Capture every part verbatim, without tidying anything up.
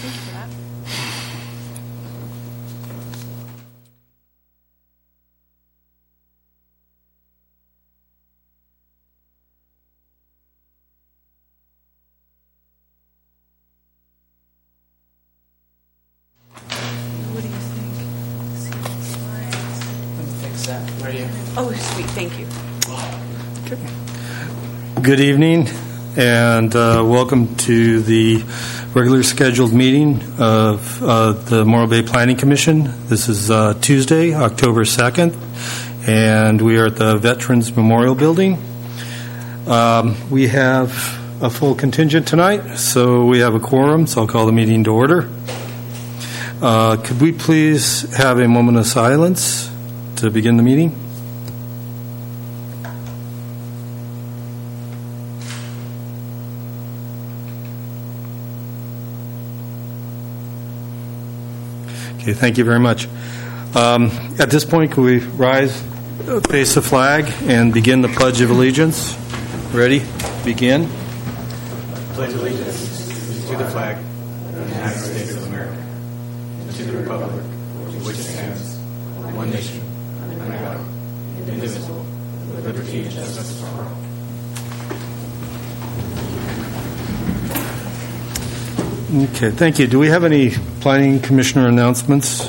Thank you for that. What do you think? See the slides. Let me fix that. Where are you? Oh, sweet. Thank you. Good evening, and uh, welcome to the regular scheduled meeting of uh, the Morro Bay Planning Commission. This is uh, Tuesday, October second, and we are at the Veterans Memorial Building. Um, we have a full contingent tonight, so we have a quorum, so I'll call the meeting to order. Uh, could we please have a moment of silence to begin the meeting? Okay, thank you very much. Um, at this point, can we rise, face the flag, and begin the Pledge of Allegiance? Ready? Begin. Pledge allegiance to the flag of the United States of America and to the republic for which it stands, one nation, under God, indivisible, with liberty and justice for all. Okay, thank you. Do we have any Planning Commissioner announcements?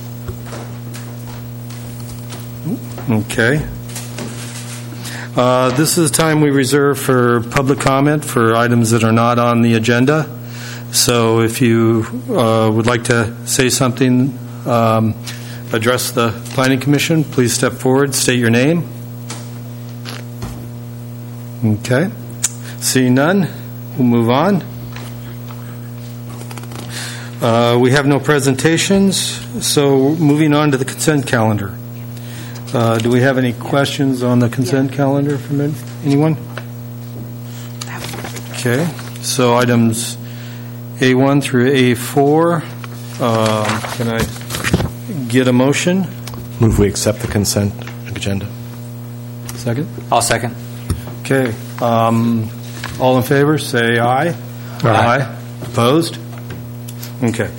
Okay. Uh, this is the time we reserve for public comment for items that are not on the agenda. So if you uh, would like to say something, um, address the Planning Commission, please step forward, state your name. Okay. Seeing none, we'll move on. Uh, we have no presentations, so moving on to the consent calendar. Uh, do we have any questions on the consent yeah. calendar from anyone? Okay, so items A one through A four. Uh, can I get a motion? Move we accept the consent agenda. Second? I'll second. Okay. Um, all in favor, say aye. Aye. Aye. Opposed? Okay.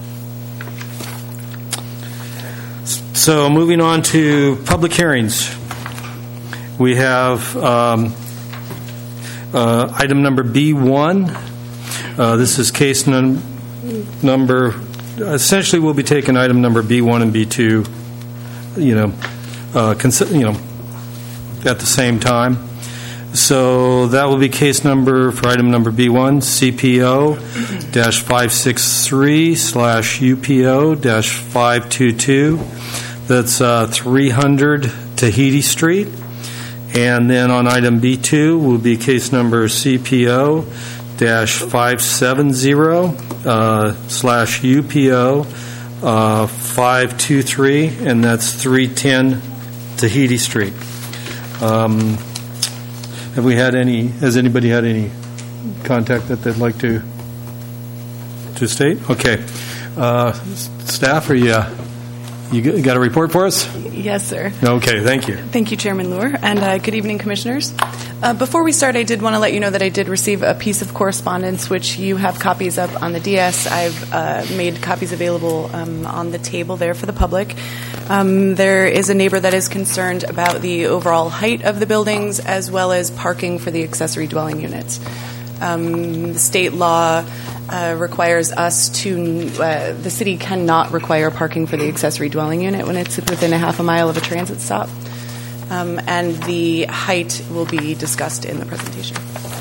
So moving on to public hearings. We have um, uh, item number B one. Uh, this is case num- number, essentially we'll be taking item number B one and B two, you know, uh, cons- you know, at the same time. So that will be case number for item number B one, C P O five sixty-three slash U P O five twenty-two. That's uh, three hundred Tahiti Street. And then on item B two will be case number C P O five seventy uh, slash U P O uh, five twenty-three, and that's three ten Tahiti Street. Um, Have we had any, has anybody had any contact that they'd like to to state? Okay. Uh, staff, are you, uh, you got a report for us? Yes, sir. Okay, thank you. Thank you, Chairman Luer, and uh, good evening, Commissioners. Uh, before we start, I did want to let you know that I did receive a piece of correspondence, which you have copies of on the D S. I've uh, made copies available um, on the table there for the public. Um, there is a neighbor that is concerned about the overall height of the buildings as well as parking for the accessory dwelling units. Um, the state law uh, requires us to, uh, the city cannot require parking for the accessory dwelling unit when it's within a half a mile of a transit stop. Um, and the height will be discussed in the presentation.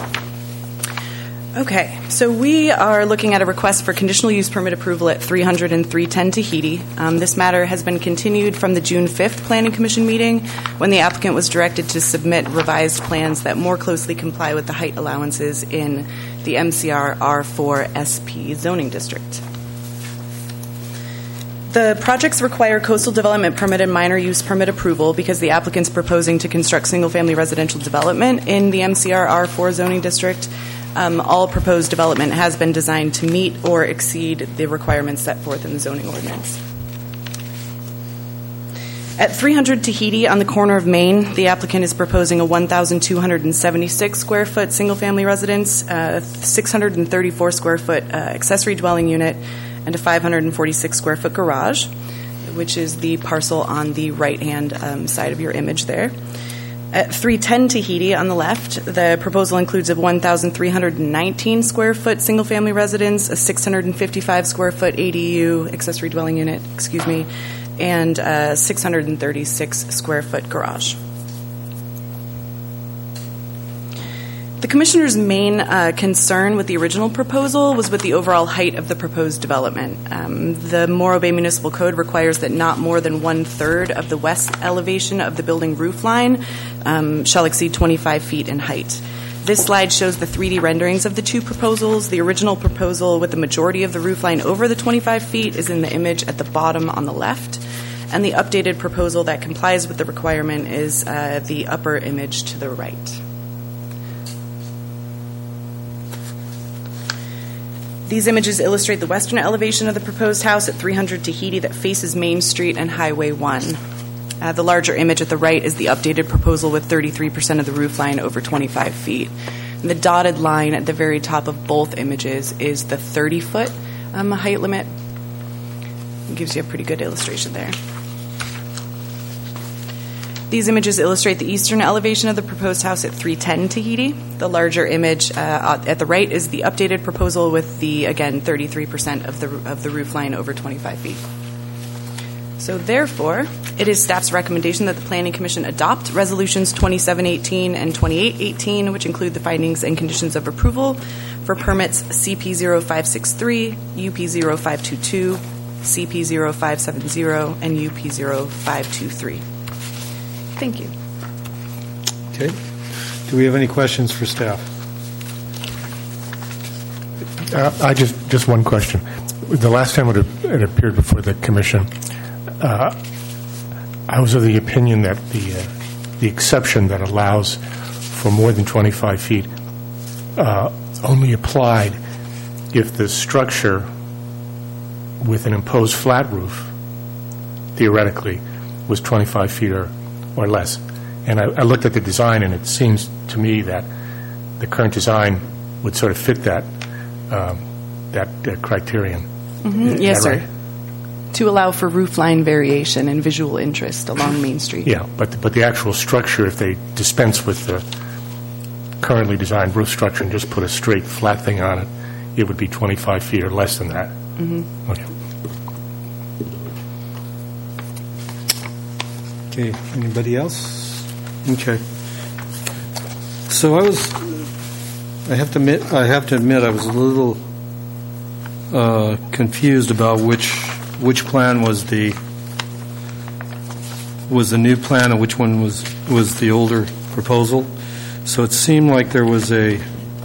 Okay, so we are looking at a request for conditional use permit approval at three hundred and three ten Tahiti. Um, this matter has been continued from the June fifth Planning Commission meeting when the applicant was directed to submit revised plans that more closely comply with the height allowances in the M C R R four S P zoning district. The projects require coastal development permit and minor use permit approval because the applicant's proposing to construct single-family residential development in the M C R R four zoning district. Um, all proposed development has been designed to meet or exceed the requirements set forth in the zoning ordinance. At three hundred Tahiti on the corner of Main, the applicant is proposing a one thousand two hundred seventy-six square foot single-family residence, a six hundred thirty-four square foot uh, accessory dwelling unit, and a five hundred forty-six square foot garage, which is the parcel on the right-hand um, side of your image there. At three ten Tahiti on the left, the proposal includes a one thousand three hundred nineteen square foot single-family residence, a six hundred fifty-five square foot A D U accessory dwelling unit, excuse me, and a six hundred thirty-six square foot garage. The Commissioner's main uh, concern with the original proposal was with the overall height of the proposed development. Um, the Morro Bay Municipal Code requires that not more than one-third of the west elevation of the building roof line um, shall exceed twenty-five feet in height. This slide shows the three D renderings of the two proposals. The original proposal with the majority of the roof line over the twenty-five feet is in the image at the bottom on the left, and the updated proposal that complies with the requirement is uh, the upper image to the right. These images illustrate the western elevation of the proposed house at three hundred Tahiti that faces Main Street and Highway one. Uh, the larger image at the right is the updated proposal with thirty-three percent of the roof line over twenty-five feet. And the dotted line at the very top of both images is the thirty-foot um, height limit. It gives you a pretty good illustration there. These images illustrate the eastern elevation of the proposed house at three ten Tahiti. The larger image uh, at the right is the updated proposal with the, again, thirty-three percent of the of the roof line over twenty-five feet. So therefore, it is staff's recommendation that the Planning Commission adopt Resolutions twenty-seven eighteen and twenty-eight eighteen, which include the findings and conditions of approval for permits C P zero five six three, U P zero five two two, C P zero five seven zero, and U P zero five two three. Thank you. Okay. Do we have any questions for staff? Uh, I just just one question. The last time it, it appeared before the commission, uh, I was of the opinion that the uh, the exception that allows for more than twenty-five feet uh, only applied if the structure with an imposed flat roof theoretically was twenty-five feet or or less. And I, I looked at the design, and it seems to me that the current design would sort of fit that um, that uh, criterion. Mm-hmm. Is yes, that sir. Right? To allow for roof line variation and visual interest along Main Street. Yeah, but the, but the actual structure, if they dispense with the currently designed roof structure and just put a straight flat thing on it, it would be twenty-five feet or less than that. Mm-hmm. Okay. Okay, anybody else? Okay. So I was, I have to admit, I have to admit, I was a little uh, confused about which which plan was the was the new plan and which one was was the older proposal. So it seemed like there was a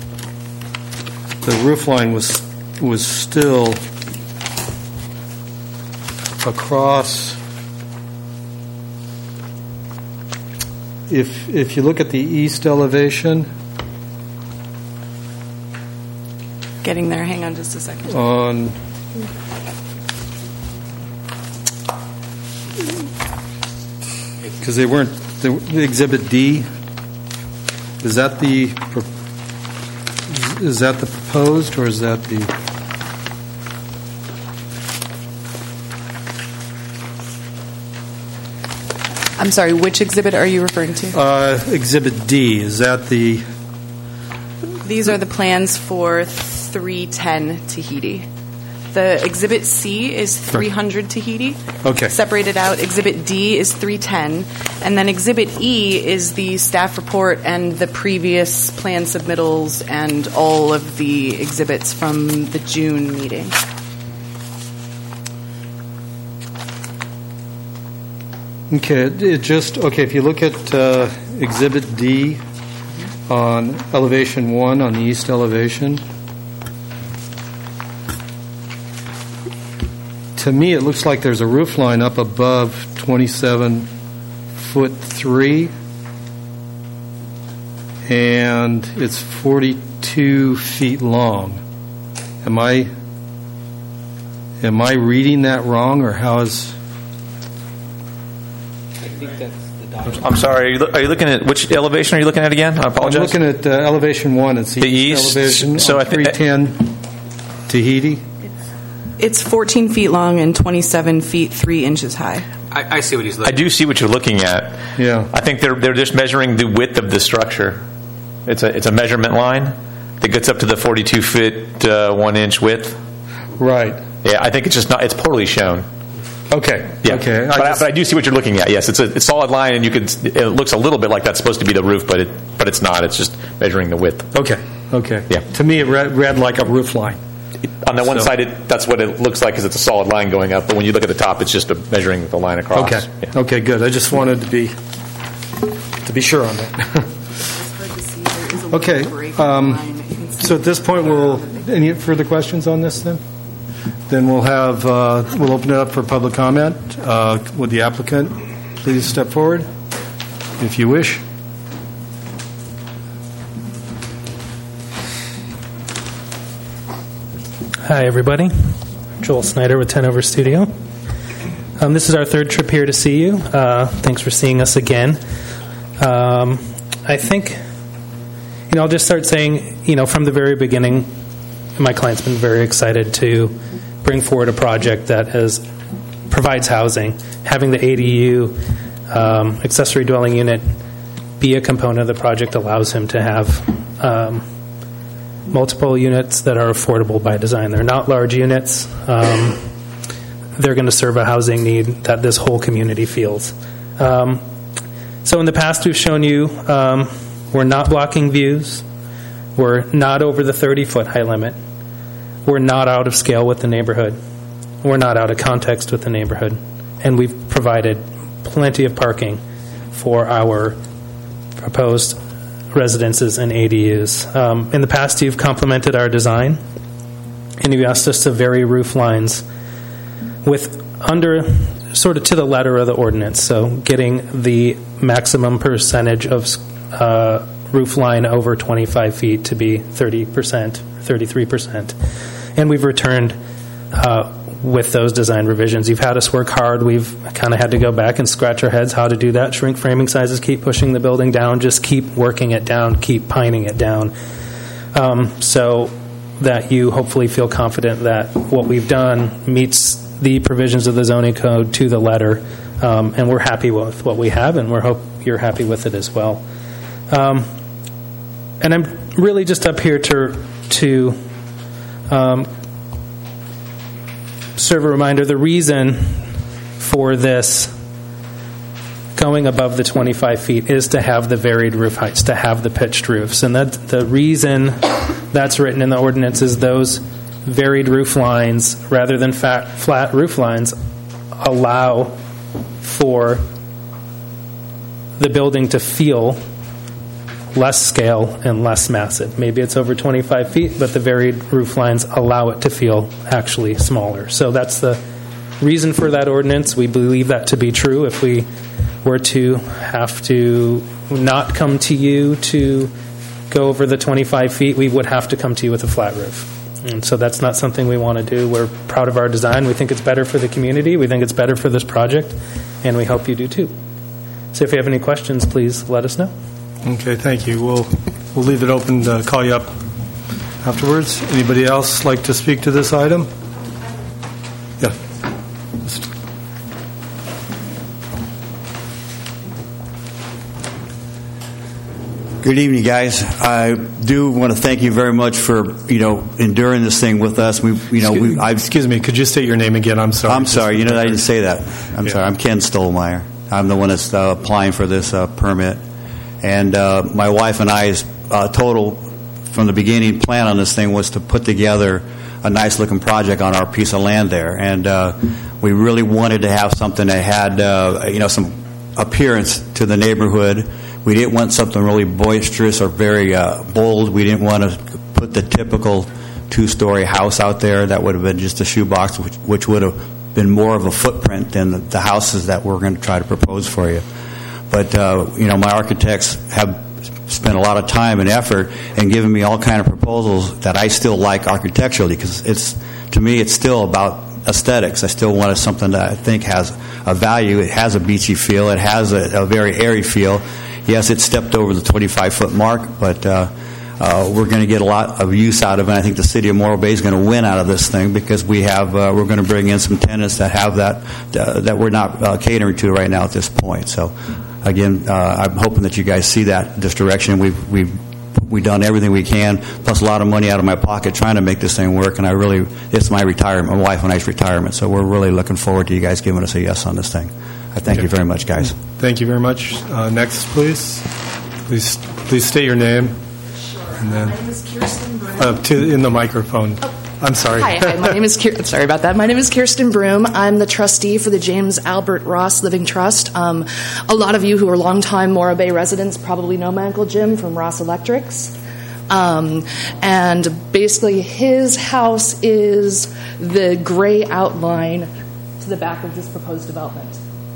the roof line was was still across. If if you look at the east elevation, Getting there. Hang on just a second. on because they weren't the, the Exhibit D. Is that the pro- is that the proposed or is that the? I'm sorry, which exhibit are you referring to? Uh, Exhibit D, is that the... These are the plans for three ten Tahiti. The Exhibit C is three hundred Tahiti. Okay. Separated out. Exhibit D is three ten. And then Exhibit E is the staff report and the previous plan submittals and all of the exhibits from the June meeting. Okay, it- it just, okay, if you look at uh, Exhibit D on elevation one, on the east elevation, to me it looks like there's a roof line up above twenty-seven foot three, and it's forty-two feet long. Am I, am I reading that wrong, or how is... think that's the document. I'm sorry. Are you, lo- are you looking at which elevation are you looking at again? I I'm apologize. looking at uh, elevation one. It's the, The east. elevation So on I thi- three ten Tahiti. It's fourteen feet long and twenty-seven feet three inches high. I, I see what he's I looking do see what you're looking at. Yeah. I think they're they're just measuring the width of the structure. It's a it's a measurement line that gets up to the forty-two foot uh, one inch width. Right. Yeah, I think it's just not. It's poorly shown. Okay. Yeah. Okay. But I, just- but I do see what you're looking at. Yes, it's a it's solid line, and you could. It looks a little bit like that's supposed to be the roof, but it but it's not. It's just measuring the width. Okay. Okay. Yeah. To me, it read, read like a roof line. On the one So- side, it, that's what it looks like, because it's a solid line going up. But when you look at the top, it's just a measuring the line across. Okay. Yeah. Okay. Good. I just wanted to be to be sure on that. Okay. Um, so at this point, we'll any further questions on this then? Then we'll have uh, we'll open it up for public comment. Uh, would the applicant please step forward, if you wish? Hi, everybody. Joel Snyder with ten Over Studio. Um, this is our third trip here to see you. Uh, thanks for seeing us again. Um, I think, you know, I'll just start saying, you know, from the very beginning, my client's been very excited to bring forward a project that has provides housing. Having the A D U um, accessory dwelling unit be a component of the project allows him to have um, multiple units that are affordable by design. They're not large units. Um, they're going to serve a housing need that this whole community feels. Um, so in the past, we've shown you um, we're not blocking views. We're not over the thirty-foot height limit. We're not out of scale with the neighborhood. We're not out of context with the neighborhood. And we've provided plenty of parking for our proposed residences and A D Us. Um, in the past, you've complimented our design, and you asked us to vary roof lines with under sort of to the letter of the ordinance, so getting the maximum percentage of uh, roof line over twenty-five feet to be thirty percent, thirty-three percent. And we've returned uh, with those design revisions. You've had us work hard. We've kind of had to go back and scratch our heads how to do that. Shrink framing sizes, keep pushing the building down, just keep working it down, keep pining it down. Um, so that you hopefully feel confident that what we've done meets the provisions of the zoning code to the letter, um, and we're happy with what we have, and we hope you're happy with it as well. Um, and I'm really just up here to to um, serve a reminder. The reason for this going above the twenty-five feet is to have the varied roof heights, to have the pitched roofs, and that the reason that's written in the ordinance is those varied roof lines, rather than fat, flat roof lines, allow for the building to feel less scale and less massive. Maybe it's over twenty-five feet, but the varied roof lines allow it to feel actually smaller. So that's the reason for that ordinance. We believe that to be true. If we were to have to not come to you to go over the twenty-five feet, we would have to come to you with a flat roof. And so that's not something we want to do. We're proud of our design. We think it's better for the community. We think it's better for this project, and we hope you do too. So if you have any questions, please let us know. Okay, thank you. We'll we'll leave it open to call you up afterwards. Anybody else like to speak to this item? Yeah. Good evening, guys. I do want to thank you very much for, you know, enduring this thing with us. We, you know, we. I've, Excuse me. Could you state your name again? I'm sorry. I'm sorry. You know, I didn't say that. I'm Yeah. sorry. I'm Ken Stolmeyer. I'm the one that's uh, applying for this uh, permit, and uh, my wife and I's uh, total from the beginning plan on this thing was to put together a nice looking project on our piece of land there, and uh, we really wanted to have something that had, uh, you know, some appearance to the neighborhood. We didn't want something really boisterous or very uh, bold. We didn't want to put the typical two-story house out there that would have been just a shoebox, which, which would have been more of a footprint than the, the houses that we're going to try to propose for you. But, uh, you know, my architects have spent a lot of time and effort and given me all kind of proposals that I still like architecturally, because it's, to me, it's still about aesthetics. I still wanted something that I think has a value. It has a beachy feel. It has a, a very airy feel. Yes, it stepped over the twenty-five foot mark, but uh, uh, we're going to get a lot of use out of it. I think the city of Morro Bay is going to win out of this thing because we have uh, we're going to bring in some tenants that have that uh, that we're not uh, catering to right now at this point. So, again, uh, I'm hoping that you guys see that this direction. We've we've we've done everything we can, plus a lot of money out of my pocket trying to make this thing work. And I really, it's my retirement, my wife and I's retirement. So we're really looking forward to you guys giving us a yes on this thing. I thank okay. you very much, guys. Thank you very much. Uh, next, please. Please, please state your name. Sure. And then, my name is Kirsten Broom. Uh, to, in the microphone. Oh. I'm sorry. Hi, hi, my name is Kier- sorry about that. My name is Kirsten Broom. I'm the trustee for the James Albert Ross Living Trust. Um, a lot of you who are longtime Morro Bay residents probably know my Uncle Jim from Ross Electrics. Um, and basically his house is the gray outline to the back of this proposed development.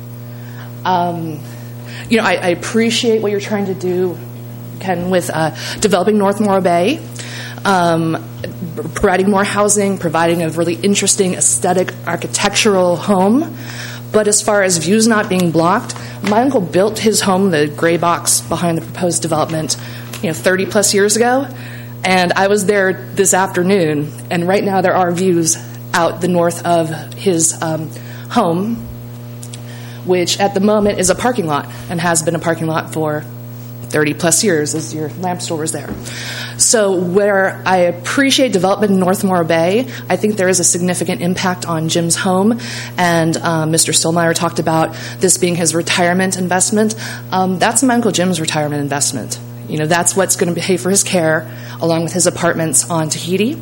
Um, you know, I, I appreciate what you're trying to do, Ken, with uh, developing North Morro Bay. Um, providing more housing, providing a really interesting aesthetic architectural home. But as far as views not being blocked, my uncle built his home, the gray box behind the proposed development, you know, thirty plus years ago. And I was there this afternoon, and right now there are views out the north of his um, home, which at the moment is a parking lot and has been a parking lot for thirty plus years as your lamp store was there. So where I appreciate development in North Morro Bay, I think there is a significant impact on Jim's home. And um, Mister Stolmeyer talked about this being his retirement investment. Um, that's my Uncle Jim's retirement investment. You know, that's what's going to pay for his care along with his apartments on Tahiti.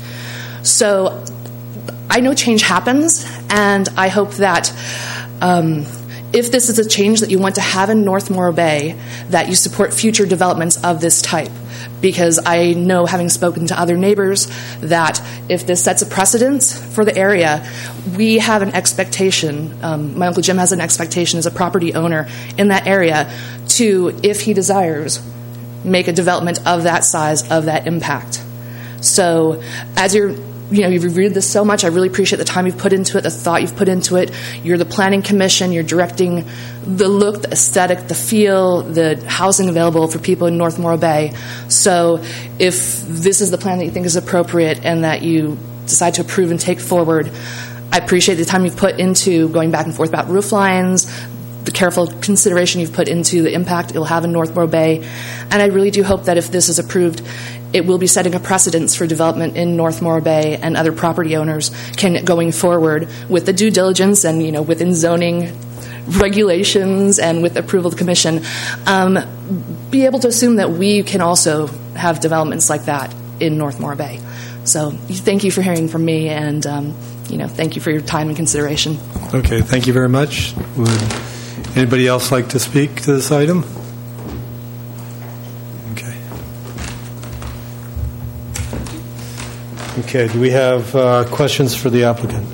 So I know change happens, and I hope that um, if this is a change that you want to have in North Morro Bay, that you support future developments of this type. Because I know, having spoken to other neighbors, that if this sets a precedence for the area, we have an expectation, um, my Uncle Jim has an expectation as a property owner in that area to, if he desires, make a development of that size, of that impact. So as you're You know, you've reviewed this so much. I really appreciate the time you've put into it, the thought you've put into it. You're the planning commission. You're directing the look, the aesthetic, the feel, the housing available for people in North Morro Bay. So if this is the plan that you think is appropriate and that you decide to approve and take forward, I appreciate the time you've put into going back and forth about roof lines, the careful consideration you've put into the impact it will have in North Morro Bay. And I really do hope that if this is approved, it will be setting a precedence for development in North Morro Bay, and other property owners can, going forward, with the due diligence and, you know, within zoning regulations and with approval of the commission, um, be able to assume that we can also have developments like that in North Morro Bay. So thank you for hearing from me, and um, you know, thank you for your time and consideration. Okay, thank you very much. Would anybody else like to speak to this item? Okay, do we have uh, questions for the applicant?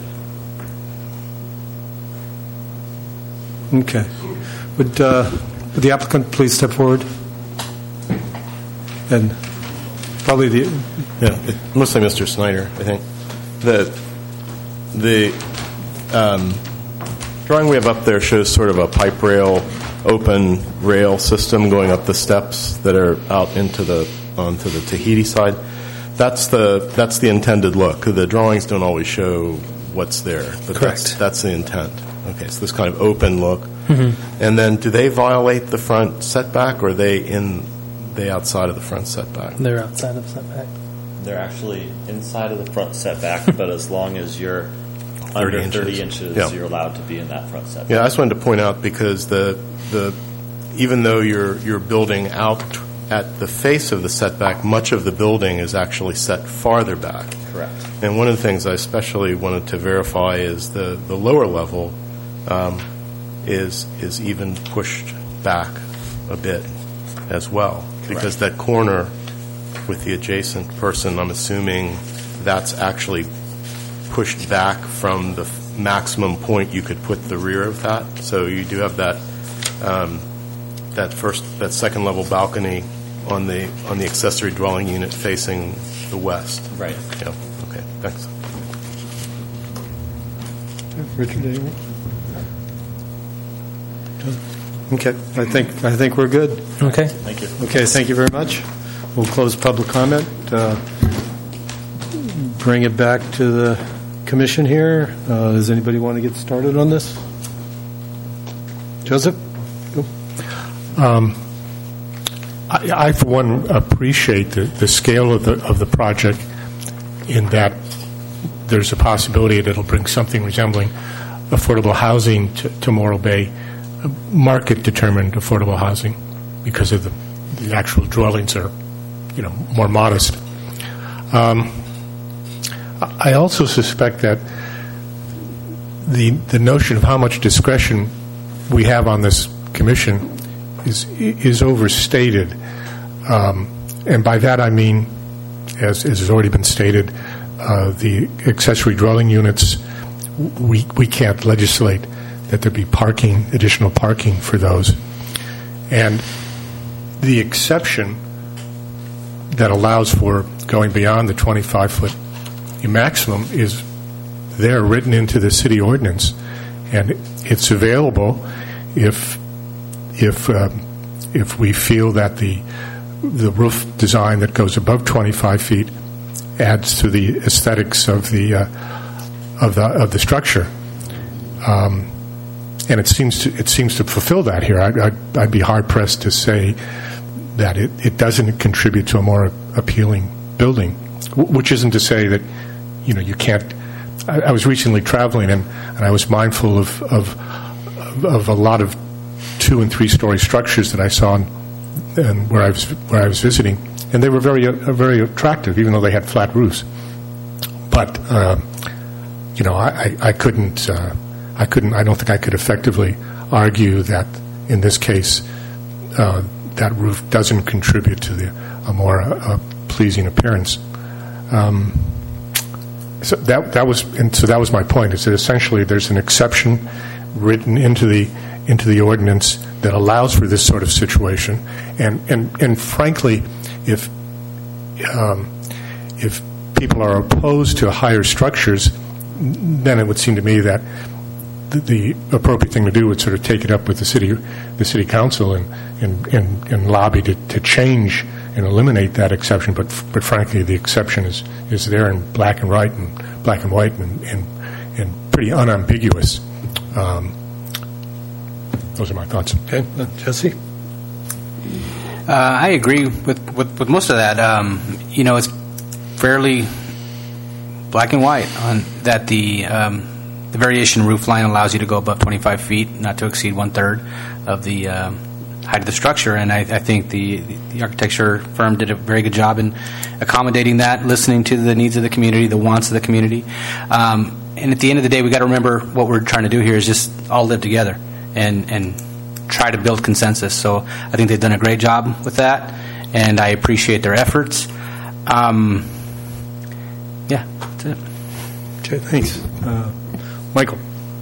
Okay. Would, uh, would the applicant please step forward? And probably the... Yeah, mostly Mister Snyder, I think. The, the um, drawing we have up there shows sort of a pipe rail, open rail system going up the steps that are out into the onto the Tahiti side. That's the that's the intended look. The drawings don't always show what's there, but Correct. That's, that's the intent. Okay, so this kind of open look, Mm-hmm. and then do they violate the front setback, or are they in they outside of the front setback? They're outside of setback. They're actually inside of the front setback, but as long as you're under inches. thirty inches, Yeah. you're allowed to be in that front setback. Yeah, I just wanted to point out because the the even though you're you're building out at the face of the setback, much of the building is actually set farther back. Correct. And one of the things I especially wanted to verify is the, the lower level um, is is even pushed back a bit as well. Correct. Because that corner with the adjacent person, I'm assuming that's actually pushed back from the f- maximum point you could put the rear of that. So you do have that um, that first that second level balcony on the on the accessory dwelling unit facing the west. Right. Yeah. Okay. Thanks. Richard, anyone? Okay, I think I think we're good. Okay. Thank you. Okay, thank you very much. We'll close public comment. Uh, bring it back to the commission here. Uh, does anybody want to get started on this? Joseph? Go. Um, I, I, for one, appreciate the, the scale of the of the project in that there's a possibility that it'll bring something resembling affordable housing to, to Morro Bay, market-determined affordable housing, because of the, the actual dwellings are, you know, more modest. Um, I also suspect that the the notion of how much discretion we have on this commission is is overstated, um, and by that I mean, as, as has already been stated, uh, the accessory dwelling units. We we can't legislate that there be parking, additional parking for those, and the exception that allows for going beyond the twenty-five foot maximum is there written into the city ordinance, and it's available if if uh, if we feel that the the roof design that goes above twenty-five feet adds to the aesthetics of the uh, of the of the structure, um, and it seems to it seems to fulfill that here. I, I'd, I'd be hard pressed to say that it, it doesn't contribute to a more appealing building, which isn't to say that, you know, you can't. I, I was recently traveling, and, and I was mindful of, of of a lot of two and three story structures that I saw in, in where I was where I was visiting, and they were very uh, very attractive, even though they had flat roofs. But uh, you know, I, I, I couldn't uh, I couldn't I don't think I could effectively argue that in this case uh, that roof doesn't contribute to the a more uh, pleasing appearance. Um, so that that was and so that was my point. Is that essentially there's an exception written into the into the ordinance that allows for this sort of situation, and and, and frankly, if um, if people are opposed to higher structures, then it would seem to me that the, the appropriate thing to do would sort of take it up with the city the city council and and, and, and lobby to, to change and eliminate that exception. But but frankly, the exception is, is there in black and white and black and white and and, and pretty unambiguous. Um, those are my thoughts. Okay, uh, Jesse. Uh, I agree with, with, with most of that. Um, you know, it's fairly black and white on that the um, the variation roof line allows you to go above twenty-five feet, not to exceed one third of the um, height of the structure. And I, I think the, the architecture firm did a very good job in accommodating that, listening to the needs of the community, the wants of the community. Um, and at the end of the day, we got to remember what we're trying to do here is just all live together and and try to build consensus. So I think they've done a great job with that, and I appreciate their efforts. Um, yeah, that's it. Okay, thanks. Uh, Michael.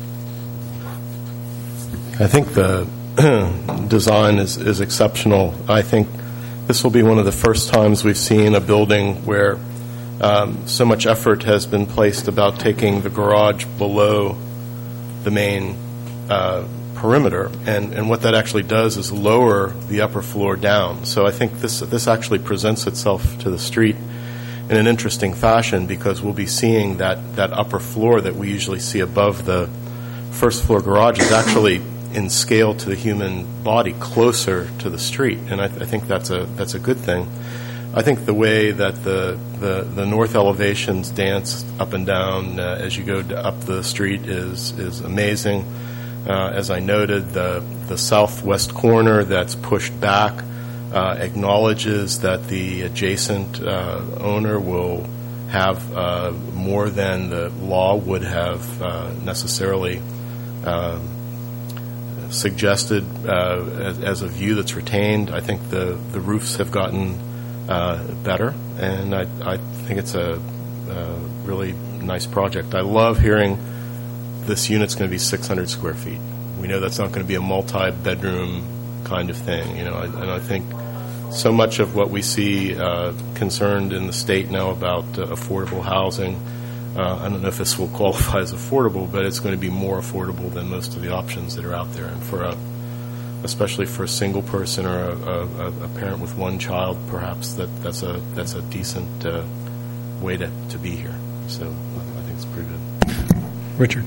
I think the design is, is exceptional. I think this will be one of the first times we've seen a building where um, so much effort has been placed about taking the garage below the main uh, perimeter, and, and what that actually does is lower the upper floor down. So I think this this actually presents itself to the street in an interesting fashion, because we'll be seeing that, that upper floor that we usually see above the first floor garage is actually in scale to the human body, closer to the street, and I, I think that's a that's a good thing. I think the way that the the, the north elevations dance up and down uh, as you go up the street is is amazing. Uh, as I noted, the the southwest corner that's pushed back uh, acknowledges that the adjacent uh, owner will have uh, more than the law would have uh, necessarily uh, suggested uh, as, as a view that's retained. I think the, the roofs have gotten uh, better, and I, I think it's a, a really nice project. I love hearing this unit's going to be six hundred square feet. We know that's not going to be a multi-bedroom kind of thing, you know. And I think so much of what we see uh, concerned in the state now about uh, affordable housing Uh, I don't know if this will qualify as affordable, but it's going to be more affordable than most of the options that are out there. And for a, especially for a single person or a, a, a parent with one child, perhaps that, that's a that's a decent uh, way to, to be here. So I think it's pretty good. Richard.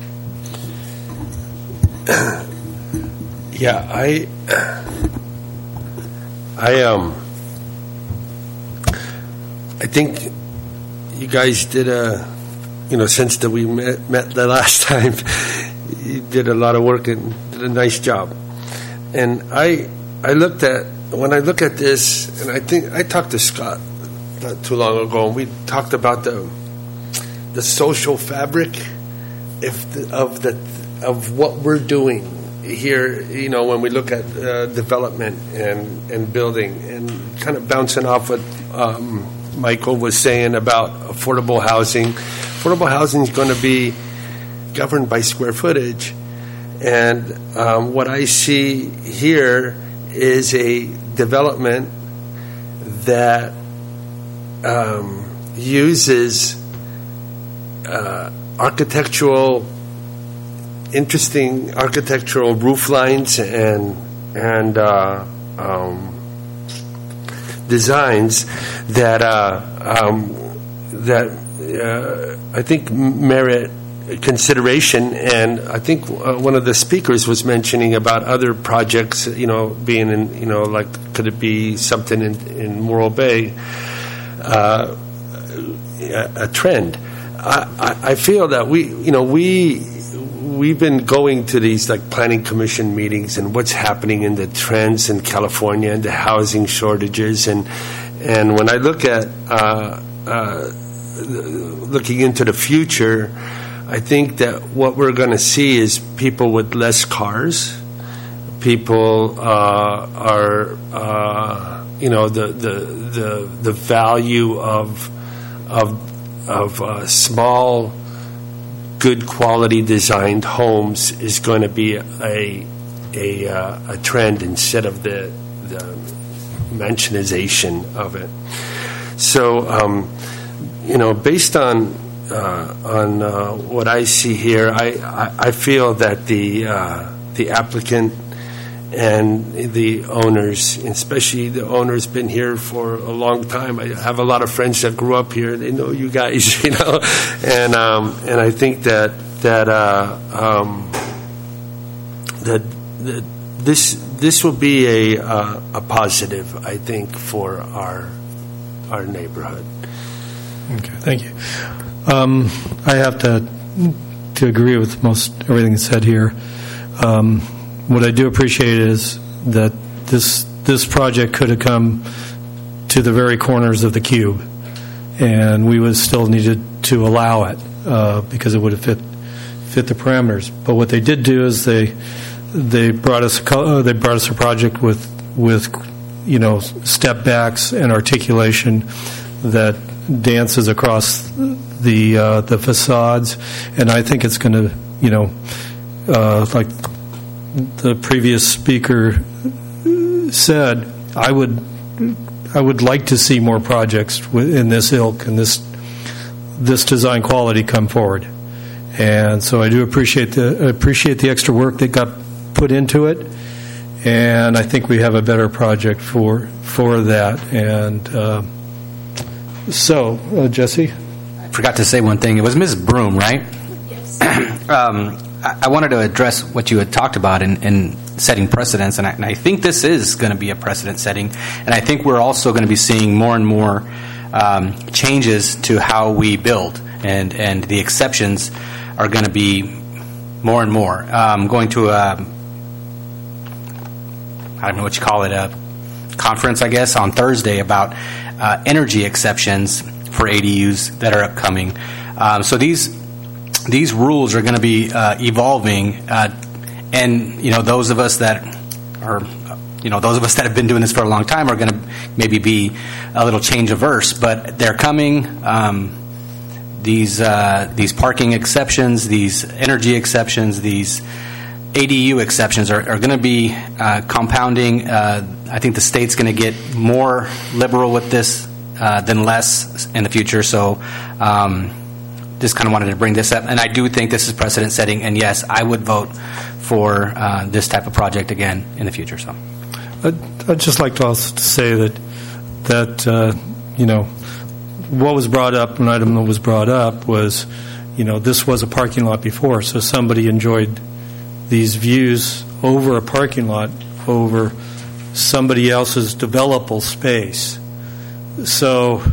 Yeah, I, I um, I think you guys did a, you know, since that we met, met the last time, you did a lot of work and did a nice job. And I, I looked at when I look at this, and I think I talked to Scott not too long ago, and we talked about the, the social fabric, if the, of the of what we're doing here, you know, when we look at uh, development and, and building, and kind of bouncing off what um, Michael was saying about affordable housing. Affordable housing is going to be governed by square footage. And um, what I see here is a development that um, uses uh, architectural interesting architectural roof lines and and uh, um, designs that uh, um, that uh, I think merit consideration. And I think uh, one of the speakers was mentioning about other projects, you know, being in, you know, like could it be something in, in Morro Bay, uh, a, a trend. I, I feel that we, you know, we. We've been going to these like planning commission meetings and what's happening in the trends in California and the housing shortages, and and when I look at uh, uh, looking into the future, I think that what we're going to see is people with less cars. People uh, are uh, you know the the the the value of of of uh, small, good quality designed homes is going to be a a, uh, a trend instead of the the mansionization of it. So, um, you know, based on uh, on uh, what I see here, I, I, I feel that the uh, the applicant and the owners, especially the owners, been here for a long time. I have a lot of friends that grew up here. They know you guys, you know, and um, and I think that that uh, um, that, that this this will be a uh, a positive, I think, for our our neighborhood. Okay, thank you. Um, I have to to agree with most everything that's said here. Um, What I do appreciate is that this this project could have come to the very corners of the cube, and we would still needed to allow it uh, because it would have fit fit the parameters. But what they did do is they they brought us uh, they brought us a project with with you know step backs and articulation that dances across the uh, the facades, and I think it's going to you know uh, like. The previous speaker said, I would I would like to see more projects in this ilk and this this design quality come forward, and so I do appreciate the appreciate the extra work that got put into it, and I think we have a better project for for that. And uh, so, uh, Jesse, I forgot to say one thing. It was Miz Broom, right? Yes. um, I wanted to address what you had talked about in, in setting precedents, and I, and I think this is going to be a precedent setting, and I think we're also going to be seeing more and more um, changes to how we build, and, and the exceptions are going to be more and more. Um, going to a, I don't know what you call it, a conference, I guess, on Thursday about uh, energy exceptions for A D Us that are upcoming. Um, so these These rules are going to be uh, evolving, uh, and you know those of us that are, you know, those of us that have been doing this for a long time are going to maybe be a little change averse, but they're coming. Um, these uh, these parking exceptions, these energy exceptions, these A D U exceptions are, are going to be uh, compounding. Uh, I think the state's going to get more liberal with this uh, than less in the future. So. Um, just kind of wanted to bring this up. And I do think this is precedent setting. And yes, I would vote for uh, this type of project again in the future. So, I'd, I'd just like to also say that that uh, you know what was brought up, an item that was brought up was, you know, this was a parking lot before, so somebody enjoyed these views over a parking lot over somebody else's developable space. So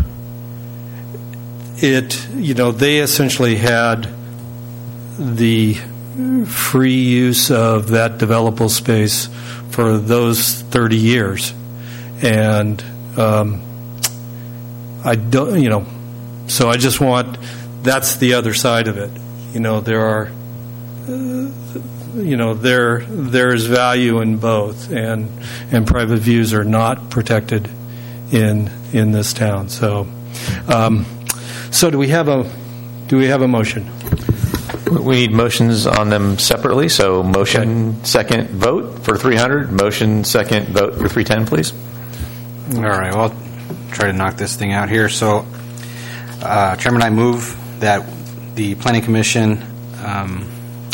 it, you know, they essentially had the free use of that developable space for those thirty years. And um, I don't, you know, so I just want, that's the other side of it. You know, there are, uh, you know, there there is value in both, and and private views are not protected in in this town. So, um, so do we have a do we have a motion? We need motions on them separately. So, motion okay. second vote for three hundred. Motion second vote for three ten, please. All right. Well, I'll try to knock this thing out here. So, uh, Chairman, I move that the Planning Commission um,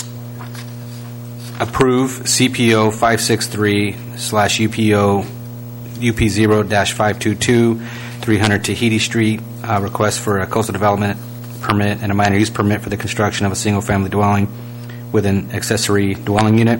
approve C P O five sixty-three slash U P O U P zero dash five twenty-two, three hundred Tahiti Street, uh, request for a coastal development permit and a minor use permit for the construction of a single-family dwelling with an accessory dwelling unit.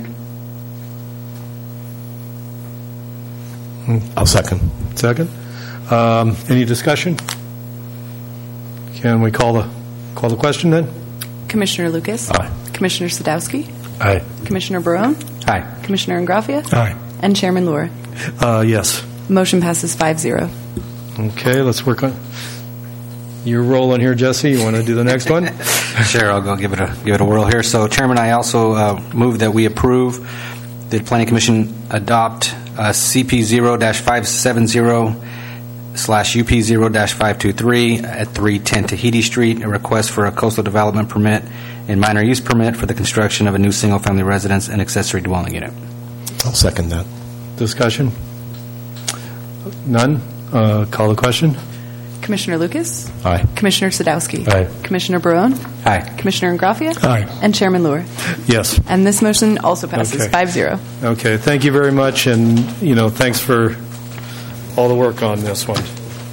I'll second. Second. Um, any discussion? Can we call the call the question then? Commissioner Lucas? Aye. Commissioner Sadowski? Aye. Commissioner Barone? Aye. Commissioner Ingraffia? Aye. And Chairman Lure? Uh, yes. Motion passes five zero. Okay, let's work on. You're rolling here, Jesse. You want to do the next one? Sure, I'll go give it a give it a whirl here. So, Chairman, I also uh, move that we approve the Planning Commission adopt uh, C P zero dash five seventy slash U P zero dash five twenty-three at three ten Tahiti Street, a request for a coastal development permit and minor use permit for the construction of a new single-family residence and accessory dwelling unit. I'll second that. Discussion? None? Uh, call the question? Commissioner Lucas? Aye. Commissioner Sadowski? Aye. Commissioner Barone? Aye. Commissioner Ingraffia? Aye. And Chairman Lure? Yes. And this motion also passes Okay. five zero. Okay, thank you very much, and, you know, thanks for all the work on this one.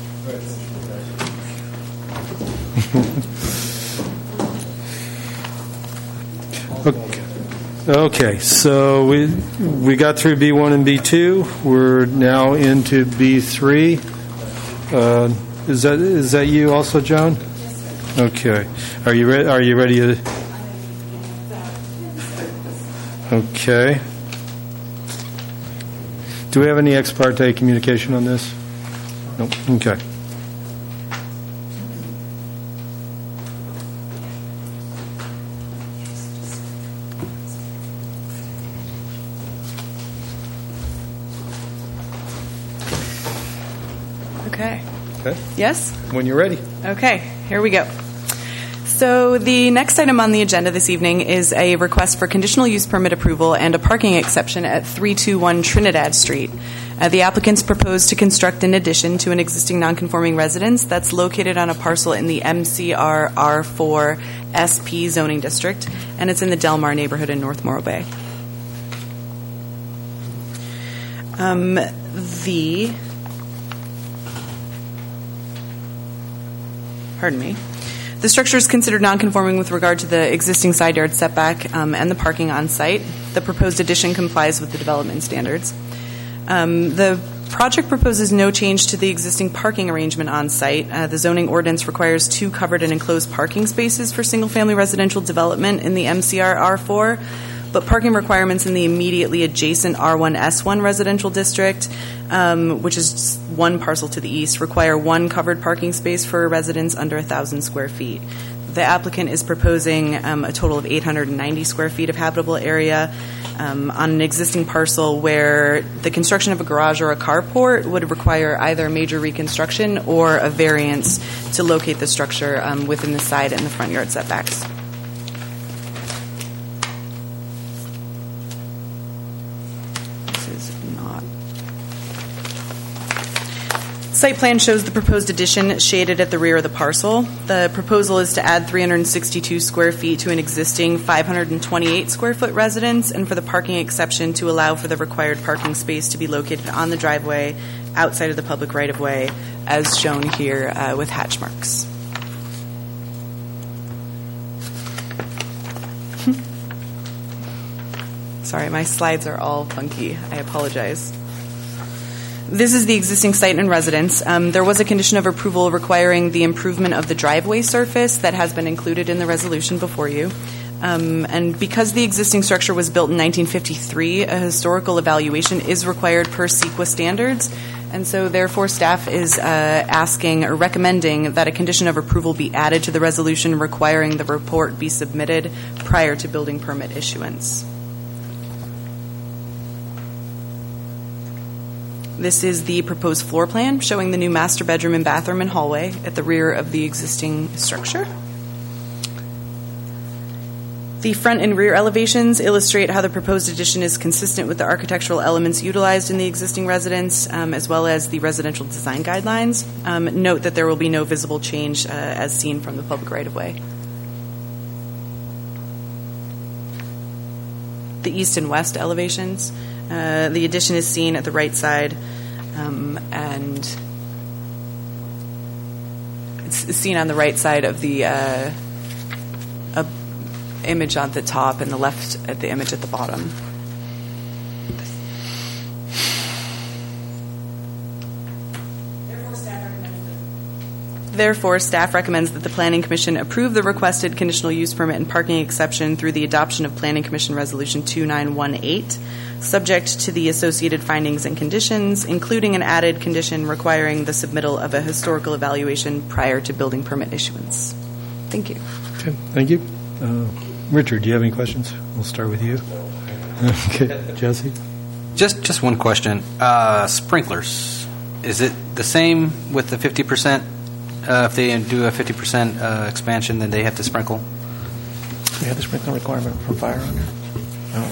Okay. Okay, so we we got through B one and B two. We're now into B three. Uh, is that is that you also, Joan? Okay. Are you re- Are you ready to? Okay. Do we have any ex parte communication on this? No. Okay. Okay. Okay. Yes? When you're ready. Okay, here we go. So the next item on the agenda this evening is a request for conditional use permit approval and a parking exception at three twenty-one Trinidad Street. Uh, the applicants propose to construct an addition to an existing nonconforming residence that's located on a parcel in the M C R R four S P zoning district, and it's in the Del Mar neighborhood in North Morro Bay. Um, the Pardon me. The structure is considered nonconforming with regard to the existing side yard setback um, and the parking on site. The proposed addition complies with the development standards. Um, the project proposes no change to the existing parking arrangement on site. Uh, the zoning ordinance requires two covered and enclosed parking spaces for single-family residential development in the M C R R four, but parking requirements in the immediately adjacent R one S one residential district, um, which is one parcel to the east, require one covered parking space for residents under one thousand square feet. The applicant is proposing um, a total of eight hundred ninety square feet of habitable area um, on an existing parcel where the construction of a garage or a carport would require either major reconstruction or a variance to locate the structure um, within the side and the front yard setbacks. site plan shows the proposed addition shaded at the rear of the parcel. The proposal is to add three hundred sixty-two square feet to an existing five hundred twenty-eight square foot residence, and for the parking exception to allow for the required parking space to be located on the driveway outside of the public right-of-way, as shown here uh, with hatch marks. Sorry, my slides are all funky. I apologize. This is the existing site and residence. Um, there was a condition of approval requiring the improvement of the driveway surface that has been included in the resolution before you. Um, and because the existing structure was built in nineteen fifty-three, a historical evaluation is required per CEQA standards. And so, therefore, staff is uh, asking or recommending that a condition of approval be added to the resolution requiring the report be submitted prior to building permit issuance. This is the proposed floor plan showing the new master bedroom and bathroom and hallway at the rear of the existing structure. The front and rear elevations illustrate how the proposed addition is consistent with the architectural elements utilized in the existing residence, um, as well as the residential design guidelines. Um, note that there will be no visible change uh, as seen from the public right-of-way. The east and west elevations. Uh, the addition is seen at the right side, um, and it's seen on the right side of the uh, uh, image on the top and the left at the image at the bottom. Therefore, staff recommends that the Planning Commission approve the requested conditional use permit and parking exception through the adoption of Planning Commission Resolution two nine one eight, subject to the associated findings and conditions, including an added condition requiring the submittal of a historical evaluation prior to building permit issuance. Thank you. Okay, thank you. Uh, Richard, do you have any questions? We'll start with you. Okay, Jesse? Just just one question. Uh, sprinklers. Is it the same with the fifty percent? Uh, if they do a fifty percent uh, expansion, then they have to sprinkle? We have the sprinkler requirement from fire under? No.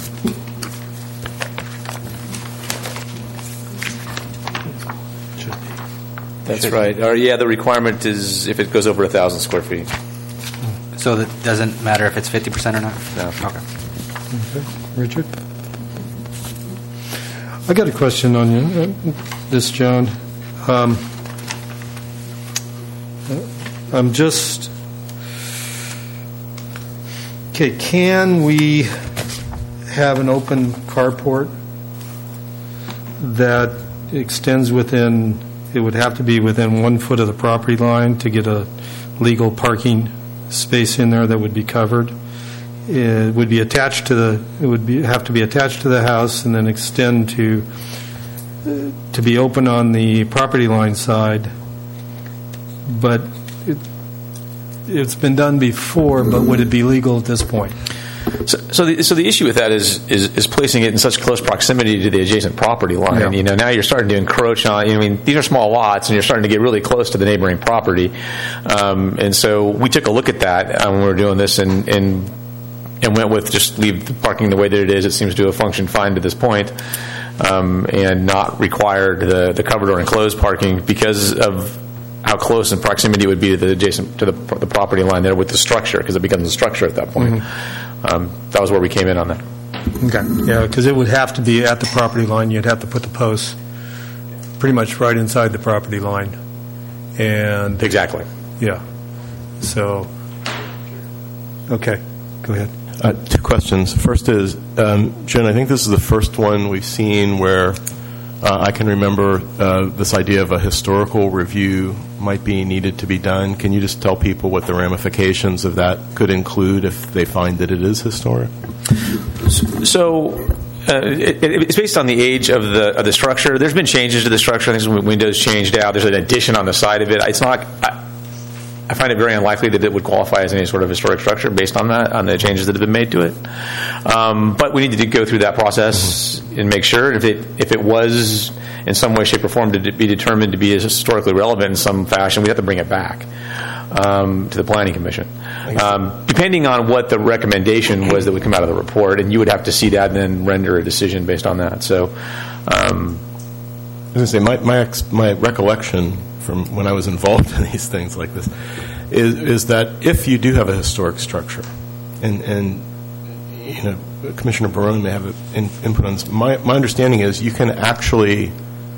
That's right. Or yeah, the requirement is if it goes over a thousand square feet. So that doesn't matter if it's fifty percent or not? No. Okay. Okay. Richard? I got a question on you. Uh, this, John. Um, I'm just... Okay, can we have an open carport that extends within... It would have to be within one foot of the property line to get a legal parking space in there that would be covered. It would be attached to the. It would be have to be attached to the house and then extend to uh, to be open on the property line side. But it, it's been done before. But would it be legal at this point? So, so, the, so the issue with that is, is is placing it in such close proximity to the adjacent property line. Yeah. You know, now you're starting to encroach on. You know, I mean, these are small lots, and you're starting to get really close to the neighboring property. Um, and so we took a look at that uh, when we were doing this, and, and and went with just leave the parking the way that it is. It seems to have functioned fine to this point, um, and not required the the covered or enclosed parking because of how close in proximity it would be to the adjacent to the, the property line there with the structure, because it becomes a structure at that point. Mm-hmm. Um, that was where we came in on that. Okay. Yeah, because it would have to be at the property line. You'd have to put the posts pretty much right inside the property line. And exactly. Yeah. So, okay. Go ahead. Uh, two questions. First is, um, Jen, I think this is the first one we've seen where uh, I can remember uh, this idea of a historical review might be needed to be done. Can you just tell people what the ramifications of that could include if they find that it is historic? So uh, it, it's based on the age of the of the structure. There's been changes to the structure. I think some windows changed out. There's an addition on the side of it. It's not. I, I find it very unlikely that it would qualify as any sort of historic structure based on that, on the changes that have been made to it. Um, but we need to go through that process and make sure if it if it was in some way, shape, or form to be determined to be as historically relevant in some fashion, we have to bring it back um, to the Planning Commission. Um, depending on what the recommendation was that would come out of the report, and you would have to see that and then render a decision based on that. So. Um, I was going to say, my, my, ex, my recollection from when I was involved in these things like this is, is that if you do have a historic structure, and, and you know, Commissioner Barone may have in, input on this, my, my understanding is you can actually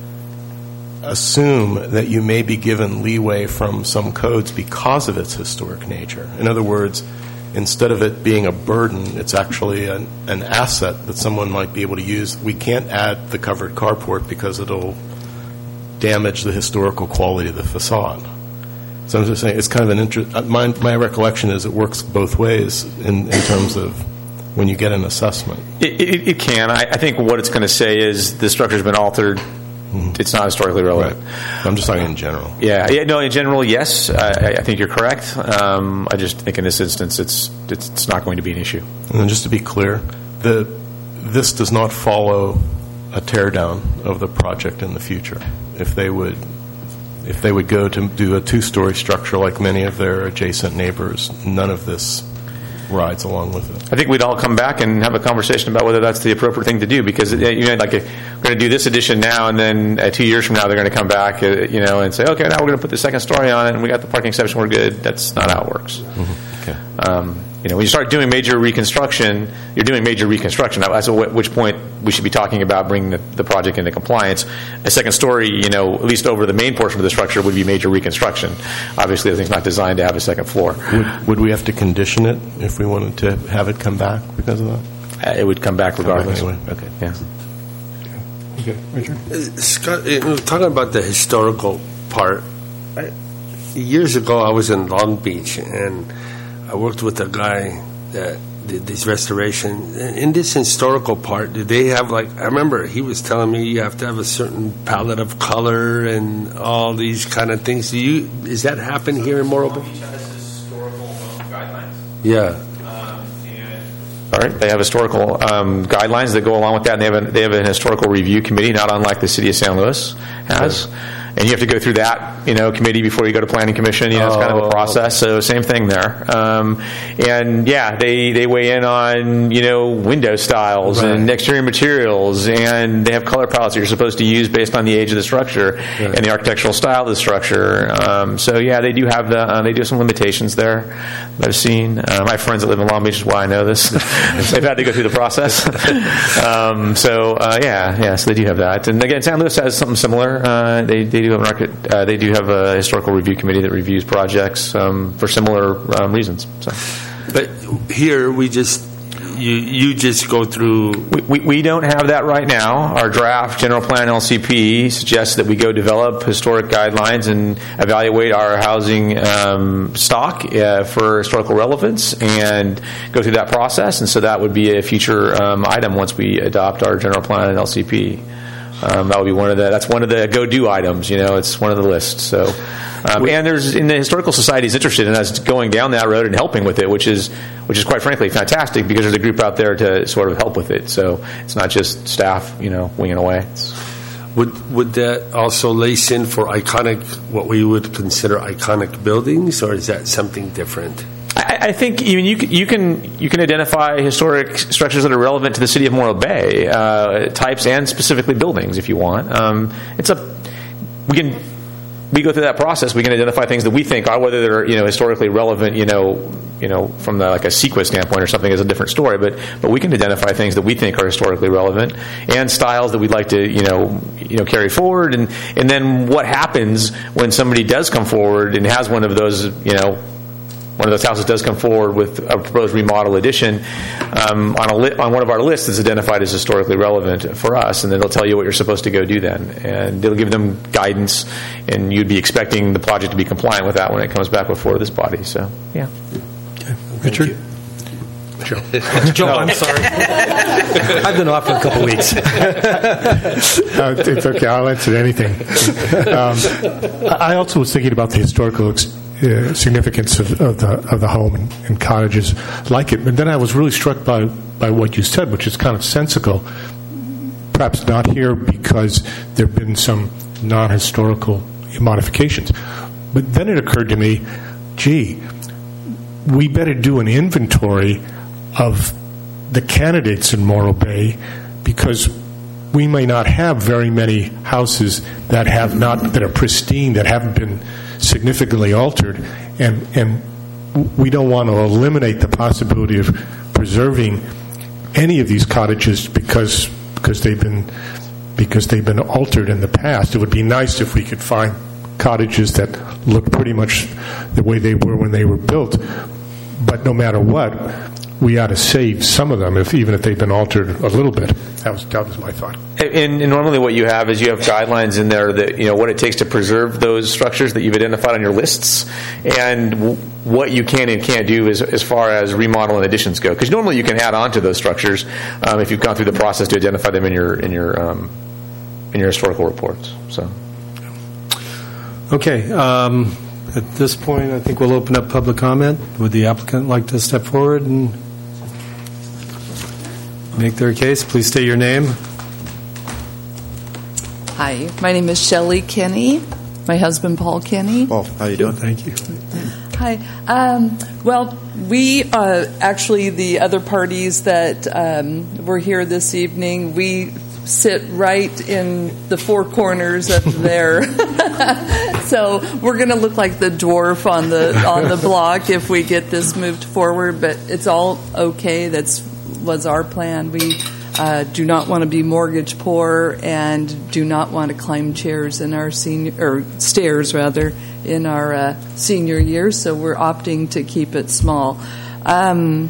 assume that you may be given leeway from some codes because of its historic nature. In other words, instead of it being a burden, it's actually an, an asset that someone might be able to use. We can't add the covered carport because it'll damage the historical quality of the facade. So I'm just saying, it's kind of an interest. My, my recollection is it works both ways in, in terms of when you get an assessment. It, it, it can. I, I think what it's going to say is the structure's been altered. Mm-hmm. It's not historically relevant. Right. I'm just talking in general. Yeah. yeah no, in general, yes. I, I think you're correct. Um, I just think in this instance, it's, it's it's not going to be an issue. And then just to be clear, the this does not follow a teardown of the project in the future. If they would, if they would go to do a two-story structure like many of their adjacent neighbors, none of this rides along with it. I think we'd all come back and have a conversation about whether that's the appropriate thing to do, because you know, like, we're going to do this addition now, and then uh, two years from now they're going to come back, uh, you know, and say, okay, now we're going to put the second story on it, and we got the parking section, we're good. That's not how it works. Mm-hmm. Okay. Um, you know, when you start doing major reconstruction, you're doing major reconstruction. That's at which point we should be talking about bringing the, the project into compliance. A second story, you know, at least over the main portion of the structure, would be major reconstruction. Obviously, the thing's not designed to have a second floor. Would, would we have to condition it if we wanted to have it come back because of that? Uh, it would come back regardless. Come back anyway. Okay. Yeah. Okay, Richard? Uh, Scott, uh, talking about the historical part, I, years ago I was in Long Beach, and I worked with a guy that did this restoration. In this historical part, did they have, like, I remember he was telling me you have to have a certain palette of color and all these kind of things. Do you, is that happen here in Morro Bay? Yeah. All right, they have historical um, guidelines that go along with that, and they have, a, they have an historical review committee, not unlike the city of San Luis has. And you have to go through that, you know, committee before you go to planning commission. You know, it's kind of a process. So same thing there. Um, and yeah, they, they weigh in on, you know, window styles right. and exterior materials, and they have color palettes that you're supposed to use based on the age of the structure right. and the architectural style of the structure. Um, so yeah, they do have the uh, they do have some limitations there that I've seen. Uh, my friends that live in Long Beach is why I know this. They've had to go through the process. um, so uh, yeah, yeah, so they do have that. And again, San Luis has something similar. Uh, they they do have an archi- uh, they do have a historical review committee that reviews projects um, for similar um, reasons. So. But here we just you you just go through. We, we we don't have that right now. Our draft general plan L C P suggests that we go develop historic guidelines and evaluate our housing um, stock uh, for historical relevance and go through that process. And so that would be a future um, item once we adopt our general plan and L C P. Um, that would be one of the. That's one of the go-do items. You know, it's one of the lists. So, um, and there's in the historical society is interested in us going down that road and helping with it, which is which is quite frankly fantastic because there's a group out there to sort of help with it. So it's not just staff, you know, winging away. It's, would would that also lace in for iconic, what we would consider iconic buildings, or is that something different? I, I think even you can, you can you can identify historic structures that are relevant to the city of Morro Bay, uh, types and specifically buildings, if you want. Um, it's a we can we go through that process. We can identify things that we think are whether they're you know historically relevant. You know, you know from the, like a CEQA standpoint or something is a different story. But but we can identify things that we think are historically relevant and styles that we'd like to you know you know carry forward. And and then what happens when somebody does come forward and has one of those you know. One of those houses does come forward with a proposed remodel addition um, on a li- on one of our lists that's identified as historically relevant for us, and then they'll tell you what you're supposed to go do then, and it'll give them guidance, and you'd be expecting the project to be compliant with that when it comes back before this body. So, yeah. Okay. Richard? Joe. Joe, I'm sorry. I've been off for a couple weeks. uh, it's okay. I'll answer anything. Um, I also was thinking about the historical ex- uh, significance of, of the of the home and, and cottages like it. But then I was really struck by, by what you said, which is kind of sensical. Perhaps not here because there have been some non-historical modifications. But then it occurred to me, gee, we better do an inventory of the candidates in Morro Bay because we may not have very many houses that have not that are pristine, that haven't been significantly altered, and and we don't want to eliminate the possibility of preserving any of these cottages because because they've been because they've been altered in the past. It would be nice if we could find cottages that look pretty much the way they were when they were built. But no matter what, we ought to save some of them, if even if they've been altered a little bit. That was that was my thought. And, and normally, what you have is you have guidelines in there that you know what it takes to preserve those structures that you've identified on your lists, and w- what you can and can't do as, as far as remodel and additions go. Because normally you can add on to those structures um, if you've gone through the process to identify them in your in your um, in your historical reports. So, okay. Um, at this point, I think we'll open up public comment. Would the applicant like to step forward and make their case? Please state your name. Hi, my name is Shelley Kinney. My husband, Paul Kinney. Paul, how you doing? Thank you. Hi. Um, well, we uh, actually, the other parties that um, were here this evening, we sit right in the four corners of there. So we're going to look like the dwarf on the on the block if we get this moved forward. But it's all okay. That's was our plan. We uh, do not want to be mortgage poor and do not want to climb chairs in our senior or stairs rather in our uh, senior years. So we're opting to keep it small. Um,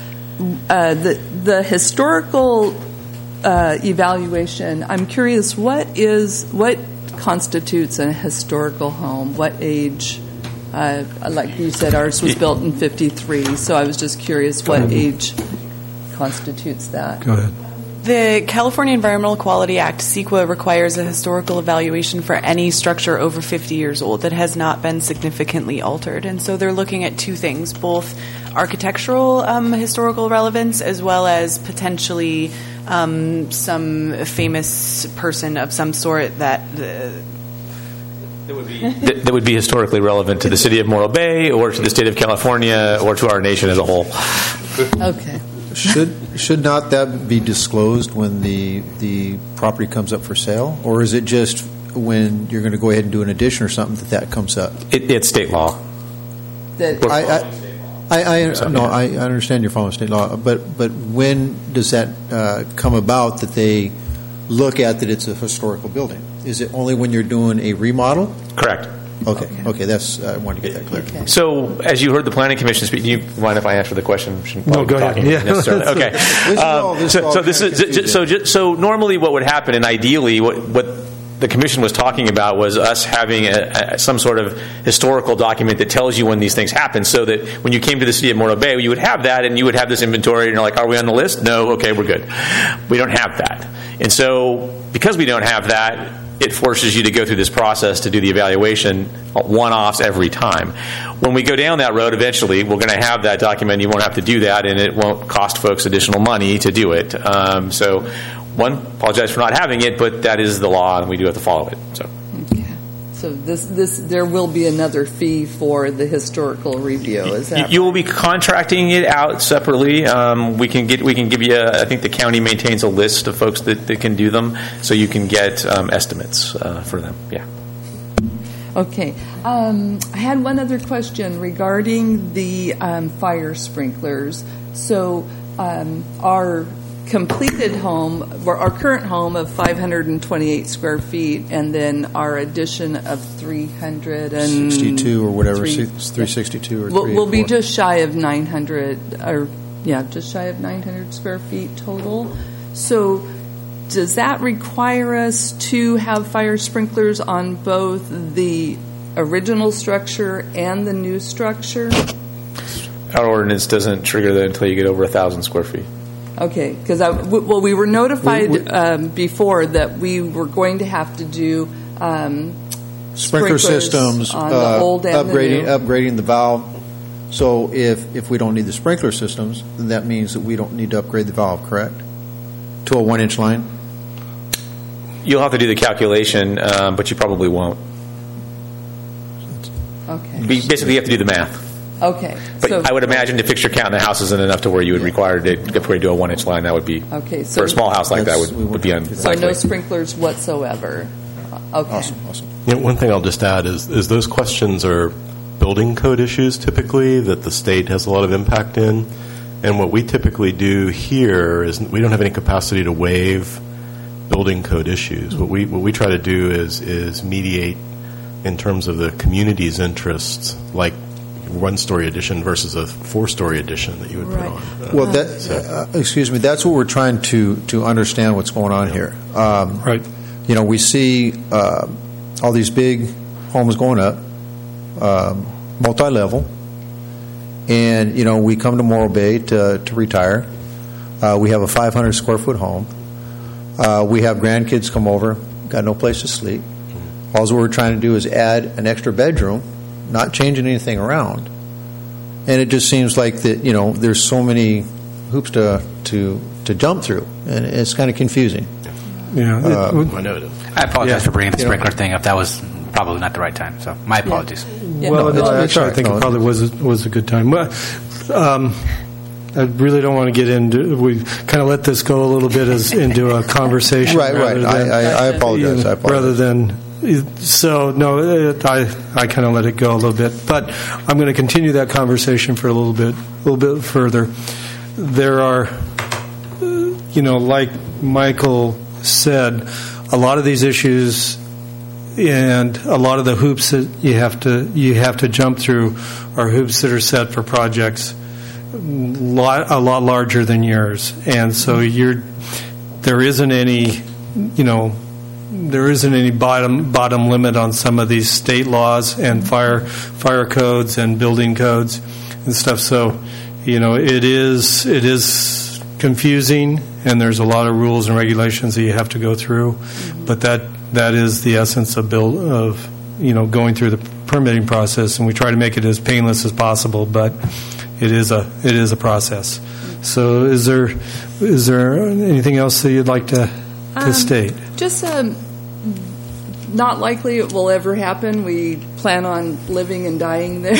uh, the the historical uh, evaluation. I'm curious. What is what constitutes a historical home? What age? Uh, like you said, ours was built in fifty-three. So I was just curious what age constitutes that. Go ahead. The California Environmental Quality Act, CEQA, requires a historical evaluation for any structure over fifty years old that has not been significantly altered. And so they're looking at two things, both architectural um, historical relevance as well as potentially um, some famous person of some sort that... Uh, That would, be, that, that would be historically relevant to the city of Morro Bay or to the state of California or to our nation as a whole. Okay. Should should not that be disclosed when the the property comes up for sale, or is it just when you're going to go ahead and do an addition or something that that comes up? It, it's state law. That I, I, I, I no, I understand you're following state law, but but when does that uh, come about that they look at that it's a historical building? Is it only when you're doing a remodel? Correct. Okay. Okay. okay that's I wanted to get that clear. Okay. So, as you heard the Planning Commission speak, do you mind if I answer the question? No, go ahead. Yeah. Necessarily. Okay. This is all- Um, this so, is all so this kind of is so ju- so normally what would happen, and ideally what what the Commission was talking about was us having a, a, some sort of historical document that tells you when these things happen, so that when you came to the city of Morro Bay, you would have that, and you would have this inventory, and you're like, "Are we on the list? No. Okay, we're good." We don't have that, and so because we don't have that, it forces you to go through this process to do the evaluation one-offs every time. When we go down that road, eventually, we're going to have that document. You won't have to do that, and it won't cost folks additional money to do it. Um, so, one, apologize for not having it, but that is the law, and we do have to follow it. So, Okay. So this this there will be another fee for the historical review. Is that you, you will be contracting it out separately. Um, we can get we can give you. A, I think the county maintains a list of folks that, that can do them, so you can get um, estimates uh, for them. Yeah. Okay. Um, I had one other question regarding the um, fire sprinklers. So um, our completed home, or our current home of five hundred twenty-eight square feet, and then our addition of three hundred sixty-two or whatever, three, three sixty-two or we'll, three we'll be just shy of nine hundred, or yeah, just shy of nine hundred square feet total. So does that require us to have fire sprinklers on both the original structure and the new structure? Our ordinance doesn't trigger that until you get over a thousand square feet. Okay, because well, we were notified We- we- um, before that we were going to have to do um, Sprinkler sprinklers systems, on uh, the old and upgrading the new. upgrading the valve. So if if we don't need the sprinkler systems, then that means that we don't need to upgrade the valve, correct? To a one inch line. You'll have to do the calculation, um, but you probably won't. Okay. We basically, you have to do the math. Okay. But so, I would imagine the fixture count in the house isn't enough to where you would require to, before you do a one-inch line, that would be, okay, so for a small house like that, would, would be unlikely. So no sprinklers whatsoever. Okay. Awesome, awesome. You know, one thing I'll just add is, is those questions are building code issues typically that the state has a lot of impact in. And what we typically do here is we don't have any capacity to waive building code issues. What we what we try to do is is mediate in terms of the community's interests, like one-story addition versus a four-story addition that you would right. put on. Uh, Well, that, so. uh, excuse me, that's what we're trying to, to understand what's going on here. Um, Right. You know, we see uh, all these big homes going up, um, multi-level, and, you know, we come to Morro Bay to, to retire. Uh, we have a five hundred square foot home. Uh, we have grandkids come over, got no place to sleep. All we're trying to do is add an extra bedroom, not changing anything around. And it just seems like that, you know, there's so many hoops to to, to jump through, and it's kind of confusing. Yeah, Uh, I know it is. I apologize Yeah. for bringing the Yeah. sprinkler thing up. That was probably not the right time, so my apologies. Yeah. Well, No, no, no, actually, I think no. it probably was a, was a good time. Well, um, I really don't want to get into. We kind of let this go a little bit as into a conversation, Right, right. rather I, than- I, I apologize. I apologize. rather than. So no, it, I I kind of let it go a little bit, but I'm going to continue that conversation for a little bit, a little bit further. There are, you know, like Michael said, a lot of these issues and a lot of the hoops that you have to you have to jump through are hoops that are set for projects lot, a lot larger than yours, and so you're there isn't any, you know, there isn't any bottom bottom limit on some of these state laws and fire fire codes and building codes and stuff. So, you know, it is it is confusing, and there's a lot of rules and regulations that you have to go through, but that that is the essence of build of you know going through the permitting process, and we try to make it as painless as possible, but it is a it is a process. So, is there is there anything else that you'd like to to Um, state? Just um, not likely it will ever happen. We plan on living and dying there.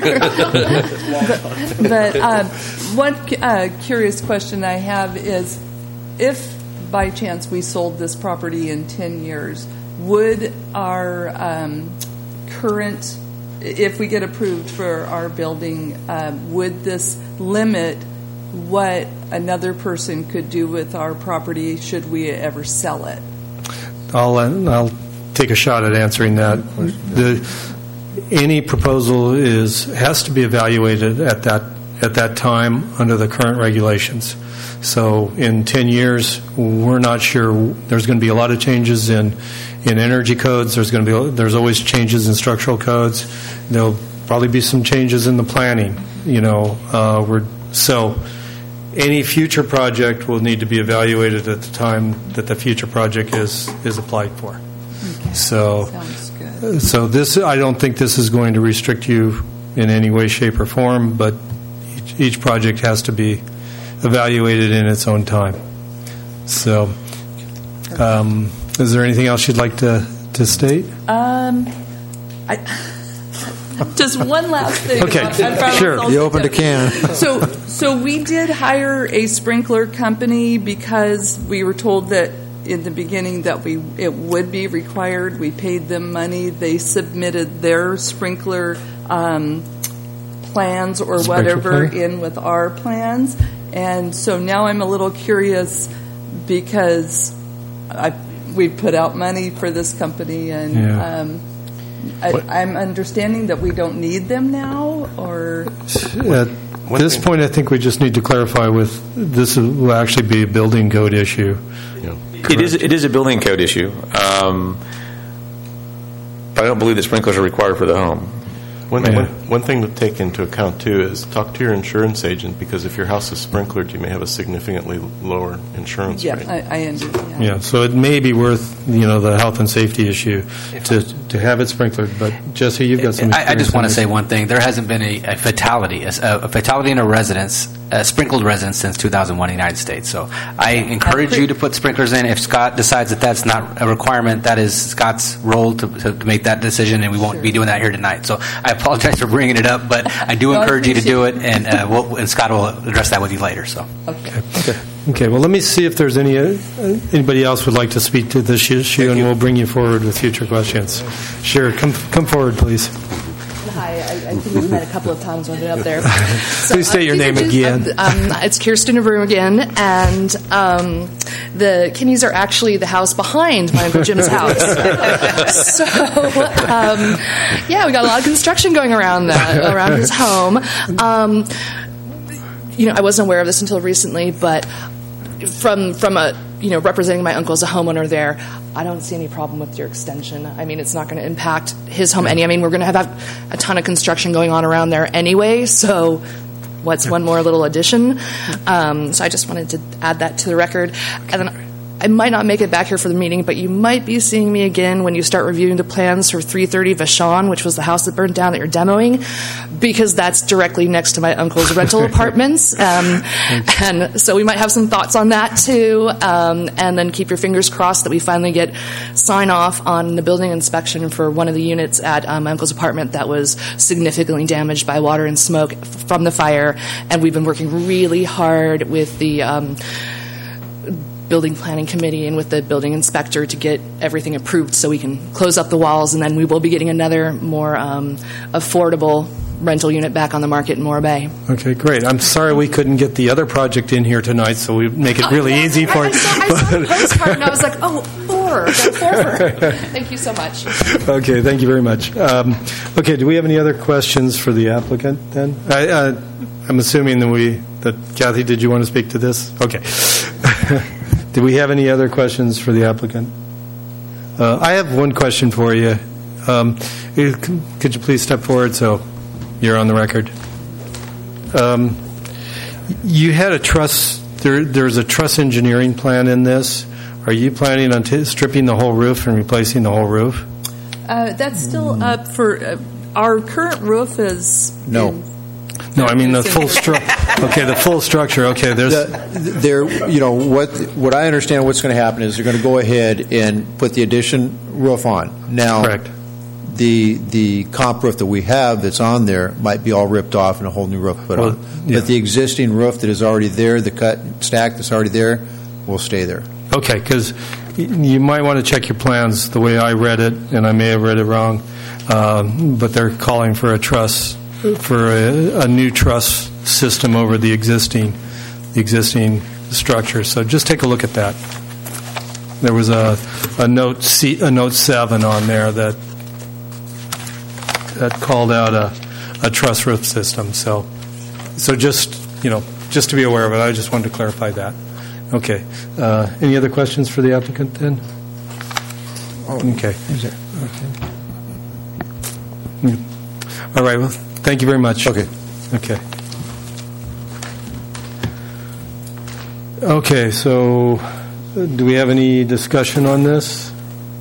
but but um, one uh, curious question I have is, if by chance we sold this property in ten years, would our um, current, if we get approved for our building, uh, would this limit what another person could do with our property should we ever sell it? I'll I'll take a shot at answering that. The, any proposal is has to be evaluated at that at that time under the current regulations. So in ten years, we're not sure. There's going to be a lot of changes in in energy codes. There's going to be there's always changes in structural codes. There'll probably be some changes in the planning. You know, uh, we're so. Any future project will need to be evaluated at the time that the future project is, is applied for. Okay. So, Sounds good. so this I don't think this is going to restrict you in any way, shape, or form. But each, each project has to be evaluated in its own time. So, um, is there anything else you'd like to to state? Um, I, just one last thing. Okay, I promise sure. I'll You sit opened down. a can. So, so we did hire a sprinkler company because we were told that in the beginning that we it would be required. We paid them money. They submitted their sprinkler um, plans or Sprinkler whatever plan? in with our plans, and so now I'm a little curious because I we put out money for this company and. Yeah. Um, I, I'm understanding that we don't need them now, or At this point, I think we just need to clarify with this will actually be a building code issue. It is it is a building code issue, um, but I don't believe that sprinklers are required for the home. One, Yeah. one, one thing to take into account, too, is talk to your insurance agent, because if your house is sprinklered, you may have a significantly lower insurance yeah, rate. I, I understand. Yeah, so it may be worth, you know, the health and safety issue to to have it sprinklered. But Jesse, you've got some. I, I just experience want in to say this. one thing. There hasn't been a, a fatality, a, a fatality in a residence a sprinkled residence since two thousand one in the United States. So I encourage you to put sprinklers in. If Scott decides that that's not a requirement, that is Scott's role to, to make that decision, and we won't Sure. be doing that here tonight. So I apologize for bringing it up, but I do No, I encourage you to do it, appreciate and, uh, we'll, and Scott will address that with you later. So. Okay. Okay, well, let me see if there's any uh, anybody else would like to speak to this issue, and we'll bring you forward with future questions. Sure, come come forward, please. Hi, I, I think we've met a couple of times when I've been up there. So, Please state uh, your name these are again. just- Um, it's Kirsten Broom again, and um, the Kinneys are actually the house behind my Uncle Jim's house. So, um, yeah, we got a lot of construction going around that, around his home. Um, you know, I wasn't aware of this until recently, but from from a you know representing my uncle as a homeowner there, I don't see any problem with your extension. I mean, it's not going to impact his home any. I mean, we're going to have a ton of construction going on around there anyway, so what's one more little addition? Um, so I just wanted to add that to the record. And then I might not make it back here for the meeting, but you might be seeing me again when you start reviewing the plans for three thirty Vashon, which was the house that burned down that you're demoing, because that's directly next to my uncle's rental apartments. Um, and so we might have some thoughts on that too. Um, and then keep your fingers crossed that we finally get sign off on the building inspection for one of the units at um, my uncle's apartment that was significantly damaged by water and smoke f- from the fire. And we've been working really hard with the um, building planning committee and with the building inspector to get everything approved so we can close up the walls, and then we will be getting another more um, affordable rental unit back on the market in Morro Bay. Okay, great. I'm sorry we couldn't get the other project in here tonight, so we make it really easy for I, you. I saw, I saw the postcard and I was like, oh, four. Got four. Thank you so much. Okay, thank you very much. Um, okay, do we have any other questions for the applicant then? I, uh, I'm assuming that we, that Kathy, did you want to speak to this? Okay. Do we have any other questions for the applicant? Uh, I have one question for you. Um, could you please step forward so you're on the record? Um, you had a truss, there, there's a truss engineering plan in this. Are you planning on t- stripping the whole roof and replacing the whole roof? Uh, that's still up for uh, our current roof is No. No, I mean the full structure. Okay, the full structure. Okay, there's The- there, you know, what what I understand what's going to happen is they're going to go ahead and put the addition roof on. Now, correct. the the comp roof that we have that's on there might be all ripped off and a whole new roof put Well, on. yeah. But the existing roof that is already there, the cut stack that's already there, will stay there. Okay, because you might want to check your plans the way I read it, and I may have read it wrong, um, but they're calling for a truss, for a, a new truss system over the existing, the existing structure. So just take a look at that. There was a, a note C, a note seven on there that that called out a, a truss roof system. So, so just you know, just to be aware of it, I just wanted to clarify that. Okay. Uh, any other questions for the applicant then? Okay. Is there? Mm. All right. Well, thank you very much. Okay. Okay. Okay. So, uh, do we have any discussion on this?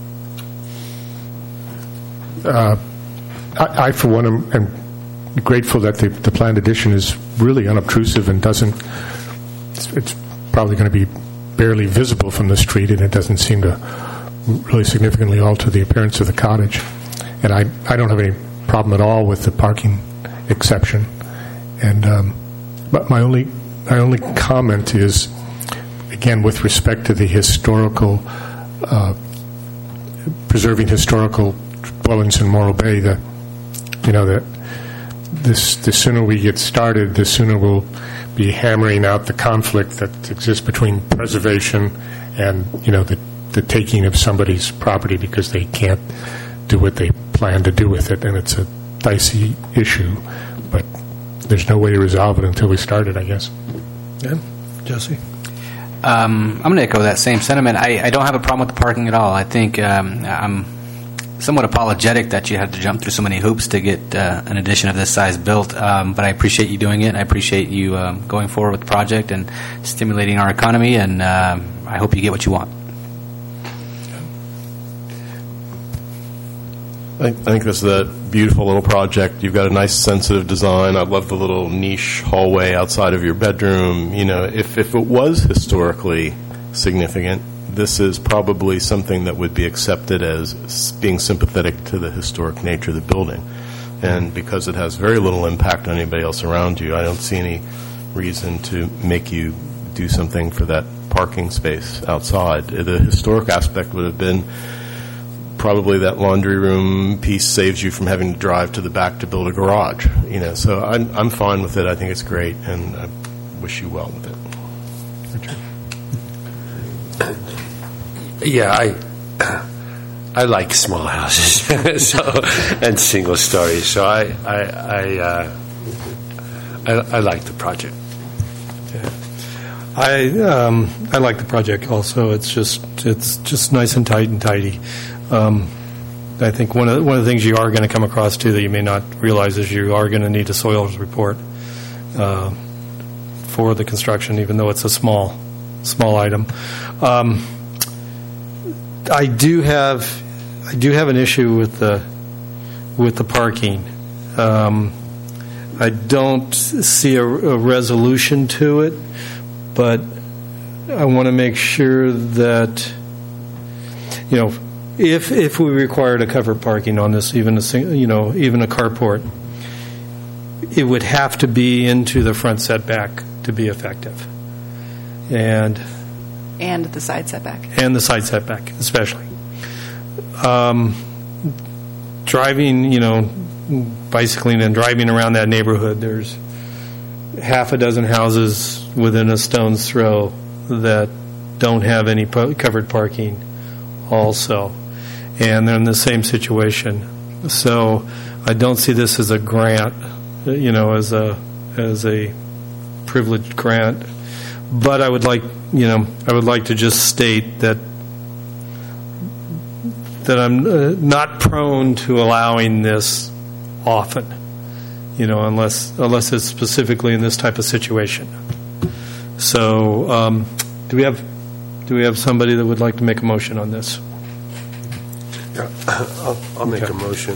Uh, I, I, for one, am, am grateful that the, the planned addition is really unobtrusive and doesn't. It's, it's probably going to be barely visible from the street, and it doesn't seem to really significantly alter the appearance of the cottage. And I, I don't have any problem at all with the parking exception. And um, but my only my only comment is, again, with respect to the historical, uh, preserving historical dwellings in Morro Bay, the you know that this the sooner we get started, the sooner we'll be hammering out the conflict that exists between preservation and you know the the taking of somebody's property because they can't do what they plan to do with it, and it's a dicey issue, but there's no way to resolve it until we start it, I guess. Yeah, Jesse. Um, I'm going to echo that same sentiment. I, I don't have a problem with the parking at all. I think um, I'm somewhat apologetic that you had to jump through so many hoops to get uh, an addition of this size built, um, but I appreciate you doing it. I appreciate you um, going forward with the project and stimulating our economy, and um, I hope you get what you want. I think, I think this is a beautiful little project. You've got a nice, sensitive design. I love the little niche hallway outside of your bedroom. You know, if, if it was historically significant, this is probably something that would be accepted as being sympathetic to the historic nature of the building. And because it has very little impact on anybody else around you, I don't see any reason to make you do something for that parking space outside. The historic aspect would have been probably that laundry room piece saves you from having to drive to the back to build a garage. You know, so I'm, I'm fine with it. I think it's great, and I wish you well with it. Yeah, I I like small houses so and single stories. So I I I, uh, I I like the project. Yeah. I um, I like the project also. It's just it's just nice and tight and tidy. Um, I think one of the, one of the things you are going to come across too that you may not realize is you are going to need a soils report uh, for the construction, even though it's a small small item. Um, I do have I do have an issue with the with the parking. Um, I don't see a, a resolution to it, but I want to make sure that, you know, if if we require to cover parking on this, even a sing- you know even a carport, it would have to be into the front setback to be effective, and and the side setback and the side setback especially. Um, driving, you know, bicycling and driving around that neighborhood, there's half a dozen houses within a stone's throw that don't have any po- covered parking also, and they're in the same situation. So I don't see this as a grant, you know, as a as a privileged grant, but I would like, you know, I would like to just state that that I'm uh, not prone to allowing this often, you know, unless unless it's specifically in this type of situation. So, um, do we have do we have somebody that would like to make a motion on this? Yeah, I'll, I'll make Okay. a motion.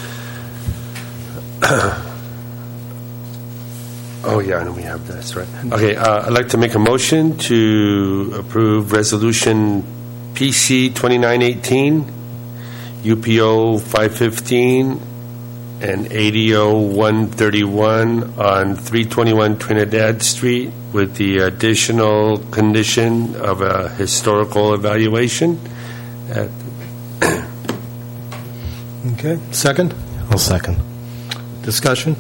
Oh yeah, I know we have this, right? Okay, uh, I'd like to make a motion to approve Resolution P C twenty-nine eighteen, U P O five fifteen, and A D O one thirty-one on three twenty-one Trinidad Street with the additional condition of a historical evaluation. At Okay, second? I'll second. Discussion?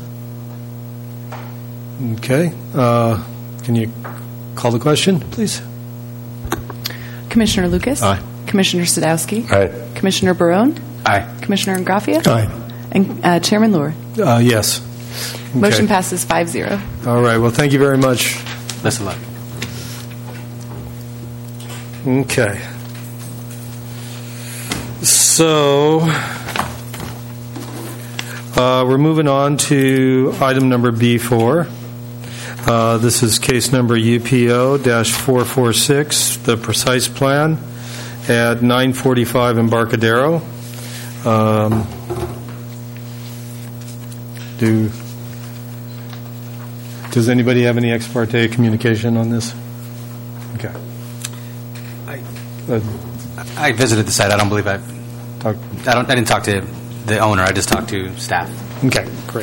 Okay, uh, can you call the question, please? Commissioner Lucas? Aye. Commissioner Sadowski? Aye. Commissioner Barone? Aye. Commissioner Ingraffia? Aye. And uh, Chairman Lohr? Uh, yes. Okay. Motion passes five zero. All right, well, thank you very much. Best of luck. Okay. So, uh, we're moving on to item number B four. Uh, this is case number U P O four forty-six, the precise plan at nine forty-five Embarcadero. Um, do does anybody have any ex parte communication on this? Okay. I, Uh, I visited the site. I don't believe I talked. I don't. I didn't talk to the owner. I just talked to staff. Okay, great.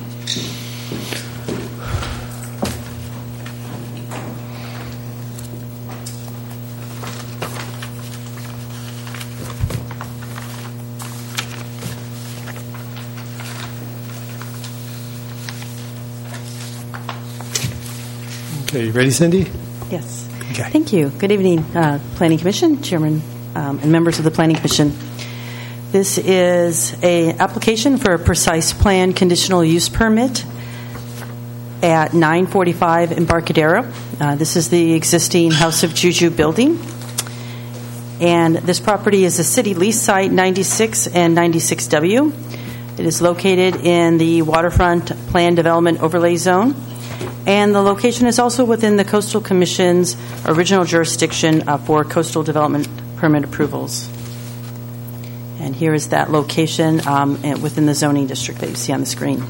Okay, you ready, Cindy? Yes. Okay. Thank you. Good evening, uh, Planning Commission, Chairman, um, and members of the Planning Commission. This is a application for a precise plan conditional use permit at nine forty-five Embarcadero. Uh, this is the existing House of Juju building. And this property is a city lease site ninety-six and ninety-six W. It is located in the waterfront plan development overlay zone. And the location is also within the Coastal Commission's original jurisdiction uh, for coastal development permit approvals. And here is that location um, and within the zoning district that you see on the screen.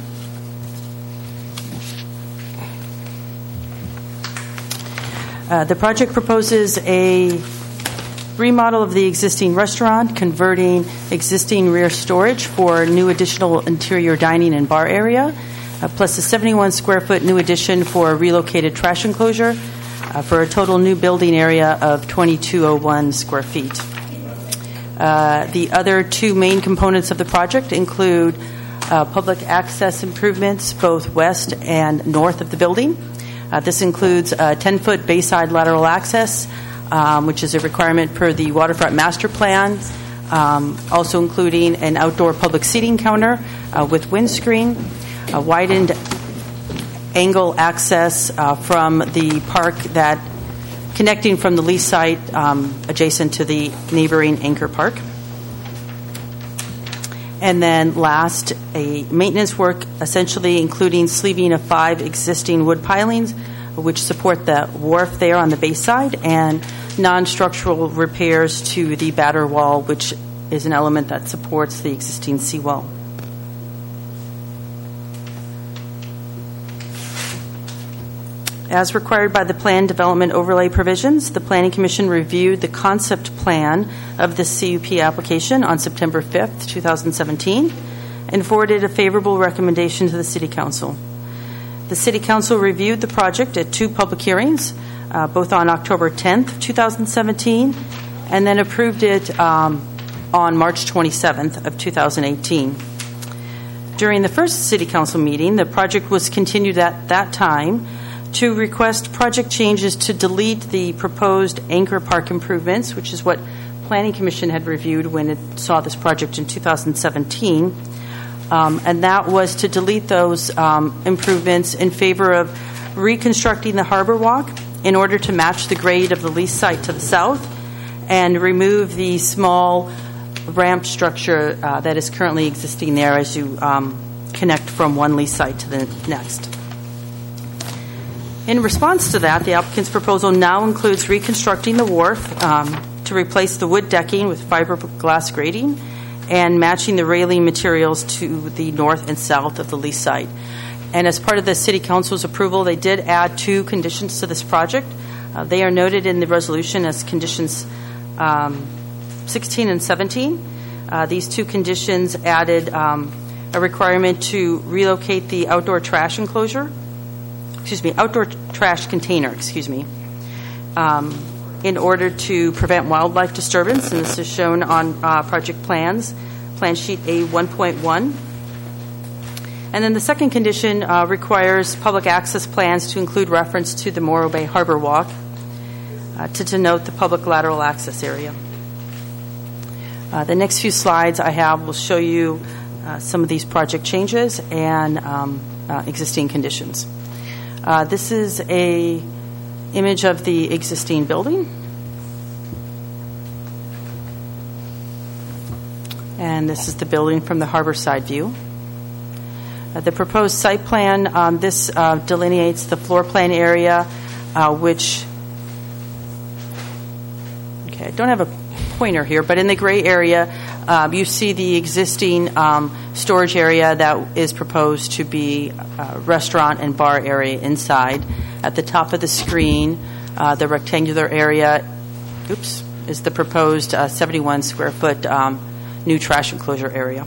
Uh, the project proposes a remodel of the existing restaurant, converting existing rear storage for new additional interior dining and bar area, uh, plus a seventy-one square foot new addition for a relocated trash enclosure uh, for a total new building area of twenty-two oh one square feet. Uh, the other two main components of the project include uh, public access improvements both west and north of the building. Uh, this includes a ten foot bayside lateral access, um, which is a requirement per the Waterfront Master Plan, um, also including an outdoor public seating counter uh, with windscreen, a widened angle access uh, from the park that connecting from the lease site um, adjacent to the neighboring Anchor Park. And then last, a maintenance work essentially including sleeving of five existing wood pilings which support the wharf there on the bay side, and non-structural repairs to the batter wall, which is an element that supports the existing seawall. As required by the plan development overlay provisions, the Planning Commission reviewed the concept plan of the C U P application on September fifth, twenty seventeen, and forwarded a favorable recommendation to the City Council. The City Council reviewed the project at two public hearings, uh, both on October tenth, twenty seventeen, and then approved it um, on March twenty-seventh of two thousand eighteen. During the first City Council meeting, the project was continued at that time to request project changes to delete the proposed Anchor Park improvements, which is what Planning Commission had reviewed when it saw this project in two thousand seventeen. Um, and that was to delete those um, improvements in favor of reconstructing the Harbor Walk in order to match the grade of the lease site to the south and remove the small ramp structure uh, that is currently existing there as you um, connect from one lease site to the next. In response to that, the applicant's proposal now includes reconstructing the wharf um, to replace the wood decking with fiberglass grating and matching the railing materials to the north and south of the lease site. And as part of the City Council's approval, they did add two conditions to this project. Uh, they are noted in the resolution as conditions um, sixteen and seventeen. Uh, these two conditions added um, a requirement to relocate the outdoor trash enclosure, excuse me, outdoor trash container, excuse me, um, in order to prevent wildlife disturbance, and this is shown on uh, project plans, plan sheet A one point one. And then the second condition uh, requires public access plans to include reference to the Morro Bay Harbor Walk uh, to denote the public lateral access area. Uh, the next few slides I have will show you uh, some of these project changes and um, uh, existing conditions. Uh, this is a image of the existing building. And this is the building from the harbor side view. Uh, the proposed site plan, um, this uh, delineates the floor plan area, uh, which, okay, I don't have a pointer here, but in the gray area, uh, you see the existing um, storage area that is proposed to be a restaurant and bar area inside. At the top of the screen, uh, the rectangular area, oops, is the proposed uh, seventy-one square foot um, new trash enclosure area.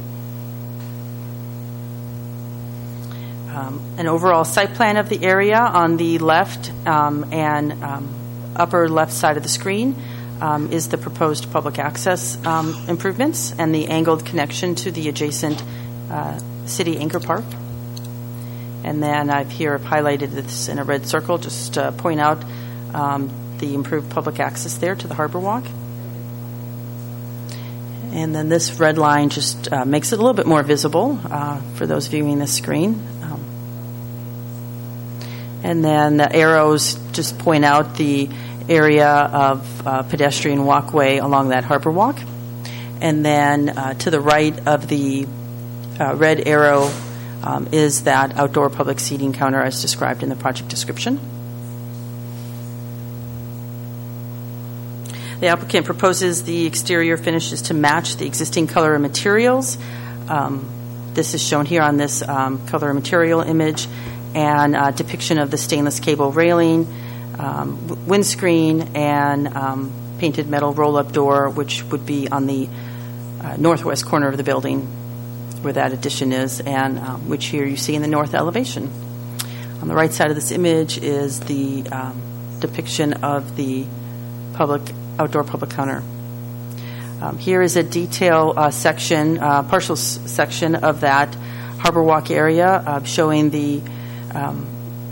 Um, an overall site plan of the area on the left um, and um, upper left side of the screen um, is the proposed public access um, improvements and the angled connection to the adjacent uh, city Anchor Park. And then I've here highlighted this in a red circle, just to point out um, the improved public access there to the Harbor Walk. And then this red line just uh, makes it a little bit more visible uh, for those viewing this screen. Um, and then the arrows just point out the area of uh, pedestrian walkway along that Harbor Walk. And then uh, to the right of the uh, red arrow Um, is that outdoor public seating counter as described in the project description. The applicant proposes the exterior finishes to match the existing color and materials. Um, this is shown here on this um, color and material image, and a depiction of the stainless cable railing, um, windscreen, and um, painted metal roll-up door, which would be on the uh, northwest corner of the building where that addition is, and um, which here you see in the north elevation. On the right side of this image is the um, depiction of the public outdoor public counter. Um, here is a detail uh, section, uh, partial s- section of that Harbor Walk area, uh, showing the um,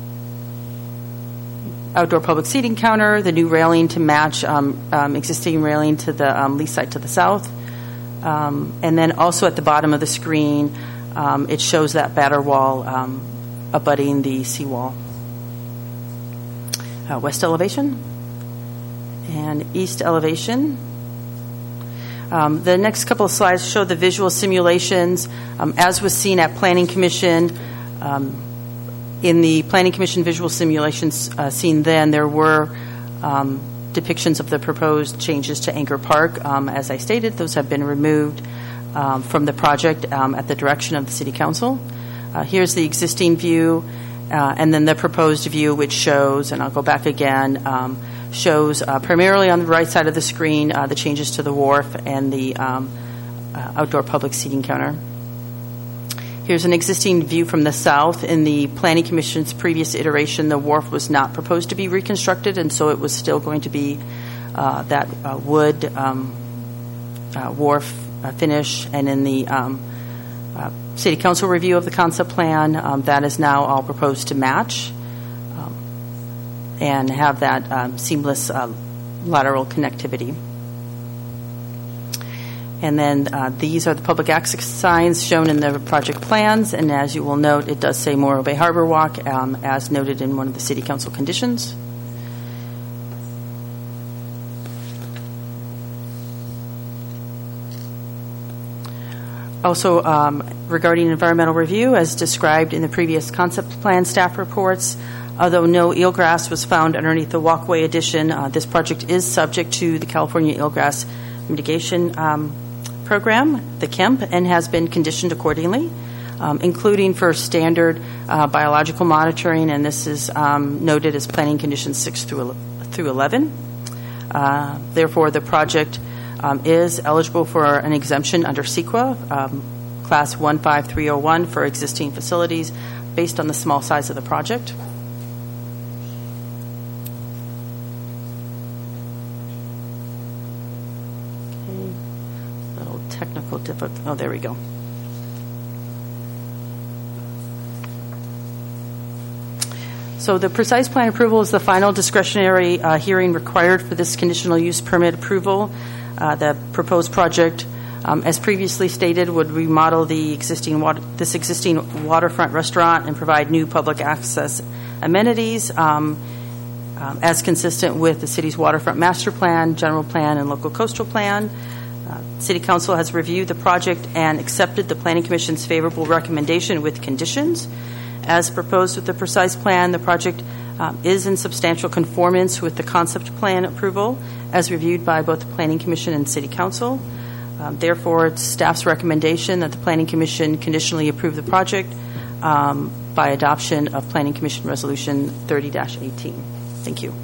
outdoor public seating counter, the new railing to match um, um, existing railing to the um, lease site to the south, um, and then also at the bottom of the screen, um, it shows that batter wall um, abutting the seawall. Uh, west elevation. And east elevation. Um, the next couple of slides show the visual simulations. Um, as was seen at Planning Commission, um, in the Planning Commission visual simulations uh, seen then, there were um, depictions of the proposed changes to Anchor Park. Um, as I stated, those have been removed um, from the project um, at the direction of the City Council. Uh, here's the existing view, uh, and then the proposed view, which shows, and I'll go back again, um, shows uh, primarily on the right side of the screen uh, the changes to the wharf and the um, uh, outdoor public seating counter. Here's an existing view from the south. In the Planning Commission's previous iteration, the wharf was not proposed to be reconstructed, and so it was still going to be uh, that uh, wood um, uh, wharf uh, finish. And in the um, uh, City Council review of the concept plan, um, that is now all proposed to match and have that um, seamless uh, lateral connectivity. And then uh, these are the public access signs shown in the project plans, and as you will note, it does say Morro Bay Harbor Walk, um, as noted in one of the City Council conditions. Also, um, regarding environmental review, as described in the previous concept plan staff reports, although no eelgrass was found underneath the walkway addition, uh, this project is subject to the California Eelgrass Mitigation um, Program, the KEMP, and has been conditioned accordingly, um, including for standard uh, biological monitoring, and this is um, noted as planning conditions six through eleven. Uh, therefore, the project um, is eligible for an exemption under CEQA, um, Class one five three oh one for existing facilities, based on the small size of the project. Technical difficulty. Oh, there we go. So the precise plan approval is the final discretionary uh, hearing required for this conditional use permit approval. Uh, the proposed project, um, as previously stated, would remodel the existing water, this existing waterfront restaurant and provide new public access amenities um, um, as consistent with the city's waterfront master plan, general plan, and local coastal plan. Uh, City Council has reviewed the project and accepted the Planning Commission's favorable recommendation with conditions. As proposed with the precise plan, the project um, is in substantial conformance with the concept plan approval as reviewed by both the Planning Commission and City Council. Um, therefore, it's staff's recommendation that the Planning Commission conditionally approve the project um, by adoption of Planning Commission Resolution thirty dash eighteen. Thank you.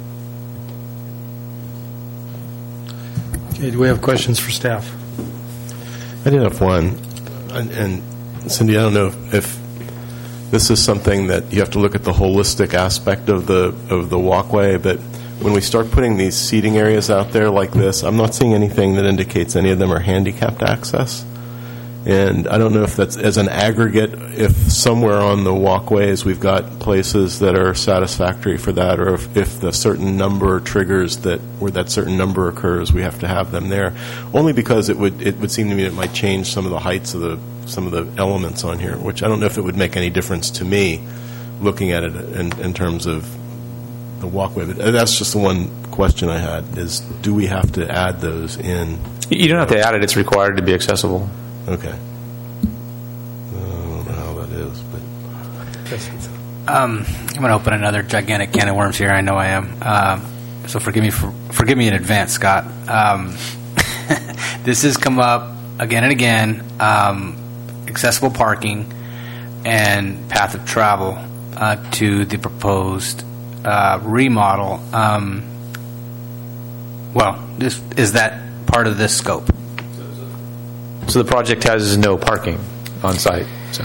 Okay, do we have questions for staff? I did have one. And, and Cindy, I don't know if, if this is something that you have to look at the holistic aspect of the of the walkway, but when we start putting these seating areas out there like this, I'm not seeing anything that indicates any of them are handicapped access. And I don't know if that's as an aggregate, if somewhere on the walkways we've got places that are satisfactory for that, or if, if the certain number triggers that where that certain number occurs, we have to have them there. Only because it would it would seem to me it might change some of the heights of the some of the elements on here, which I don't know if it would make any difference to me looking at it in, in terms of the walkway. But that's just the one question I had: is do we have to add those in? You don't have to add it; it's required to be accessible. Okay. I don't know how that is, but um, I'm going to open another gigantic can of worms here. I know I am. Um, so forgive me for, forgive me in advance, Scott. Um, this has come up again and again. Um, accessible parking and path of travel uh, to the proposed uh, remodel. Um, well, this, is that part of this scope? So the project has no parking on site. So.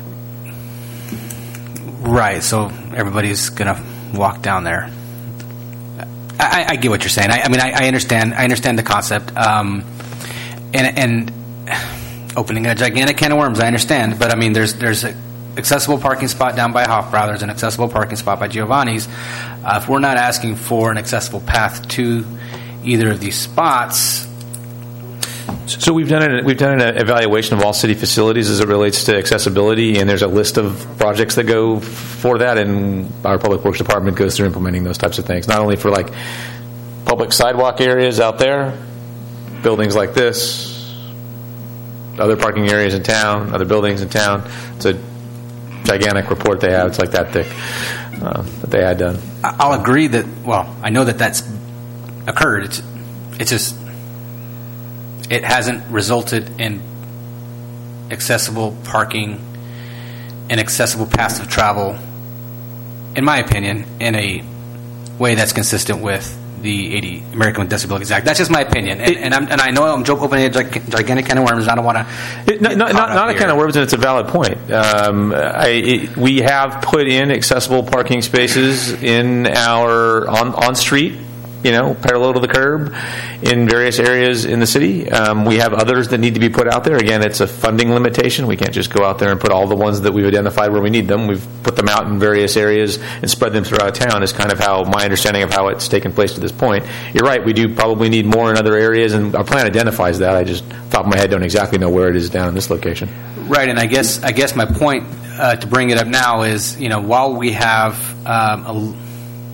Right, so everybody's going to walk down there. I, I get what you're saying. I, I mean, I, I understand. I understand the concept. Um, and, and opening a gigantic can of worms, I understand. But I mean, there's there's an accessible parking spot down by Hofbrau. There's an accessible parking spot by Giovanni's. Uh, if we're not asking for an accessible path to either of these spots. So we've done an, we've done an evaluation of all city facilities as it relates to accessibility, and there's a list of projects that go for that, and our Public Works Department goes through implementing those types of things, not only for like public sidewalk areas out there, buildings like this, other parking areas in town, other buildings in town. It's a gigantic report they have. It's like that thick uh, that they had done. I'll agree that, well, I know that that's occurred. It's, it's just... It hasn't resulted in accessible parking and accessible paths of travel, in my opinion, in a way that's consistent with the eighty American with Disabilities Act. That's just my opinion, and, and, I'm, and I know I'm joke opening a gigantic can of worms. And I don't want to. Not, not, not a can of worms, and it's a valid point. Um, I, it, we have put in accessible parking spaces in our on on street. You know, parallel to the curb in various areas in the city. Um, we have others that need to be put out there. Again, it's a funding limitation. We can't just go out there and put all the ones that we've identified where we need them. We've put them out in various areas and spread them throughout town is kind of how my understanding of how it's taken place to this point. You're right, we do probably need more in other areas, and our plan identifies that. I just, top of my head, don't exactly know where it is down in this location. Right, and I guess I guess my point uh, to bring it up now is, you know, while we have um, a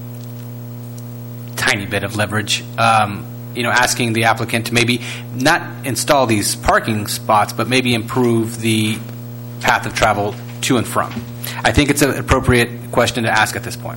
tiny bit of leverage, um, you know, asking the applicant to maybe not install these parking spots, but maybe improve the path of travel to and from. I think it's an appropriate question to ask at this point.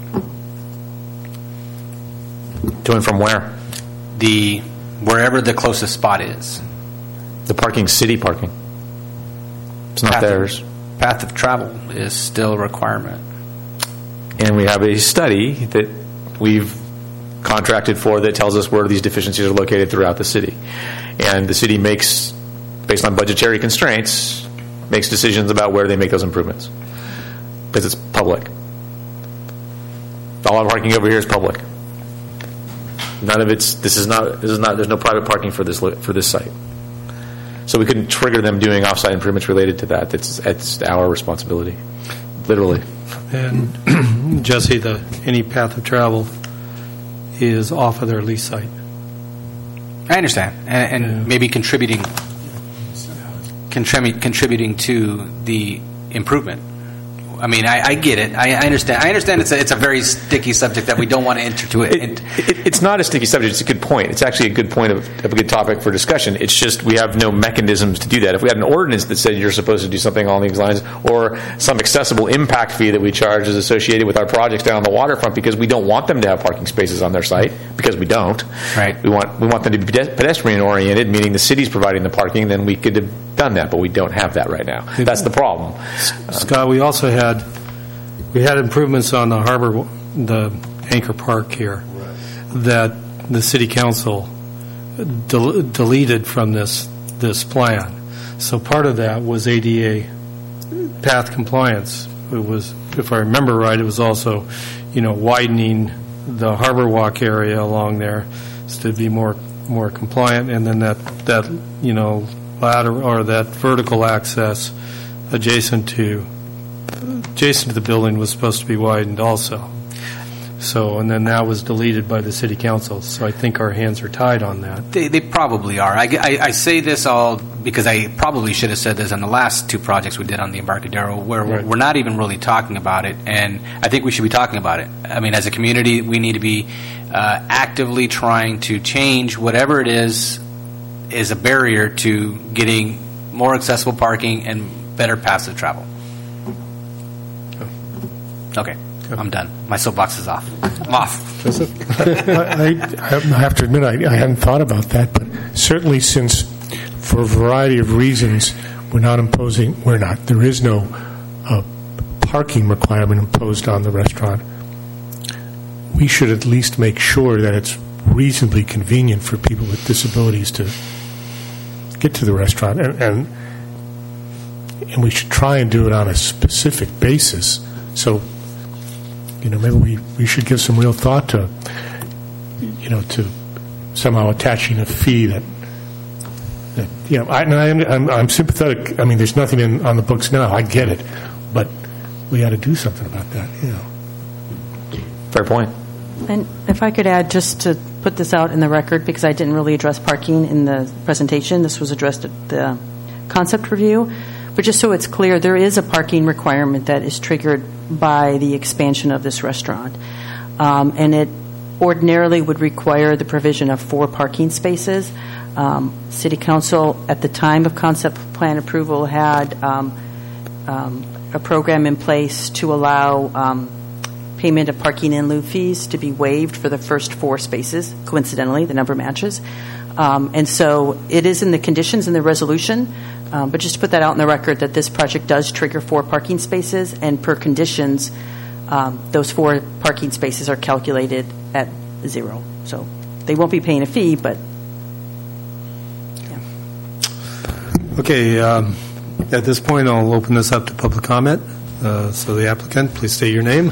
To and from where? The wherever the closest spot is. The parking, city parking. It's not path theirs. Of, path of travel is still a requirement. And we have a study that we've contracted for that tells us where these deficiencies are located throughout the city. And the city makes, based on budgetary constraints, makes decisions about where they make those improvements. Because it's public. All our parking over here is public. None of it's, this is not, this is not, there's no private parking for this, for this site. So we couldn't trigger them doing off-site improvements related to that. It's, it's our responsibility, literally. And Jesse, the any path of travel is off of their lease site. I understand, and, and yeah. maybe contributing, contribute, contributing to the improvement. I mean, I, I get it. I, I understand. I understand. It's a, it's a very sticky subject that we don't want to enter to it. It, it. It's not a sticky subject. It's a good point. It's actually a good point of, of a good topic for discussion. It's just we have no mechanisms to do that. If we had an ordinance that said you're supposed to do something along these lines, or some accessible impact fee that we charge is associated with our projects down on the waterfront because we don't want them to have parking spaces on their site, because we don't. Right. We want we want them to be pedestrian oriented, meaning the city's providing the parking. Then we could have done that, but we don't have that right now. That's the problem. Scott, we also had we had improvements on the harbor, the Anchor Park here, that the city council del- deleted from this this plan. So part of that was A D A path compliance. It was, if I remember right, it was also, you know, widening the harbor walk area along there to be more more compliant, and then that that you know ladder or that vertical access adjacent to adjacent to the building was supposed to be widened also. So, and then that was deleted by the city council. So I think our hands are tied on that. They, they probably are. I, I, I say this all because I probably should have said this on the last two projects we did on the Embarcadero, where right. we're not even really talking about it, and I think we should be talking about it. I mean, as a community, we need to be uh, actively trying to change whatever it is is a barrier to getting more accessible parking and better paths of travel. Okay. I'm done. My soapbox is off. I'm off. I, I, I have to admit, I, I hadn't thought about that, but certainly since, for a variety of reasons, we're not imposing, we're not, there is no uh, parking requirement imposed on the restaurant, we should at least make sure that it's reasonably convenient for people with disabilities to get to the restaurant, and, and and we should try and do it on a specific basis. So, you know, maybe we, we should give some real thought to, you know, to somehow attaching a fee that, that you know, I, and I am, I'm, I'm sympathetic. I mean, there's nothing in, on the books now. I get it, but we got to do something about that. You know. Fair point. And if I could add, just to put this out in the record, because I didn't really address parking in the presentation. This was addressed at the concept review. But just so it's clear, there is a parking requirement that is triggered by the expansion of this restaurant. Um, and it ordinarily would require the provision of four parking spaces. Um, City Council, at the time of concept plan approval, had um, um, a program in place to allow um, payment of parking in lieu fees to be waived for the first four spaces. Coincidentally, the number matches. Um, and so it is in the conditions in the resolution, um, but just to put that out in the record that this project does trigger four parking spaces, and per conditions, um, those four parking spaces are calculated at zero. So they won't be paying a fee, but yeah. Okay, um, at this point I'll open this up to public comment. Uh, so the applicant, please state your name.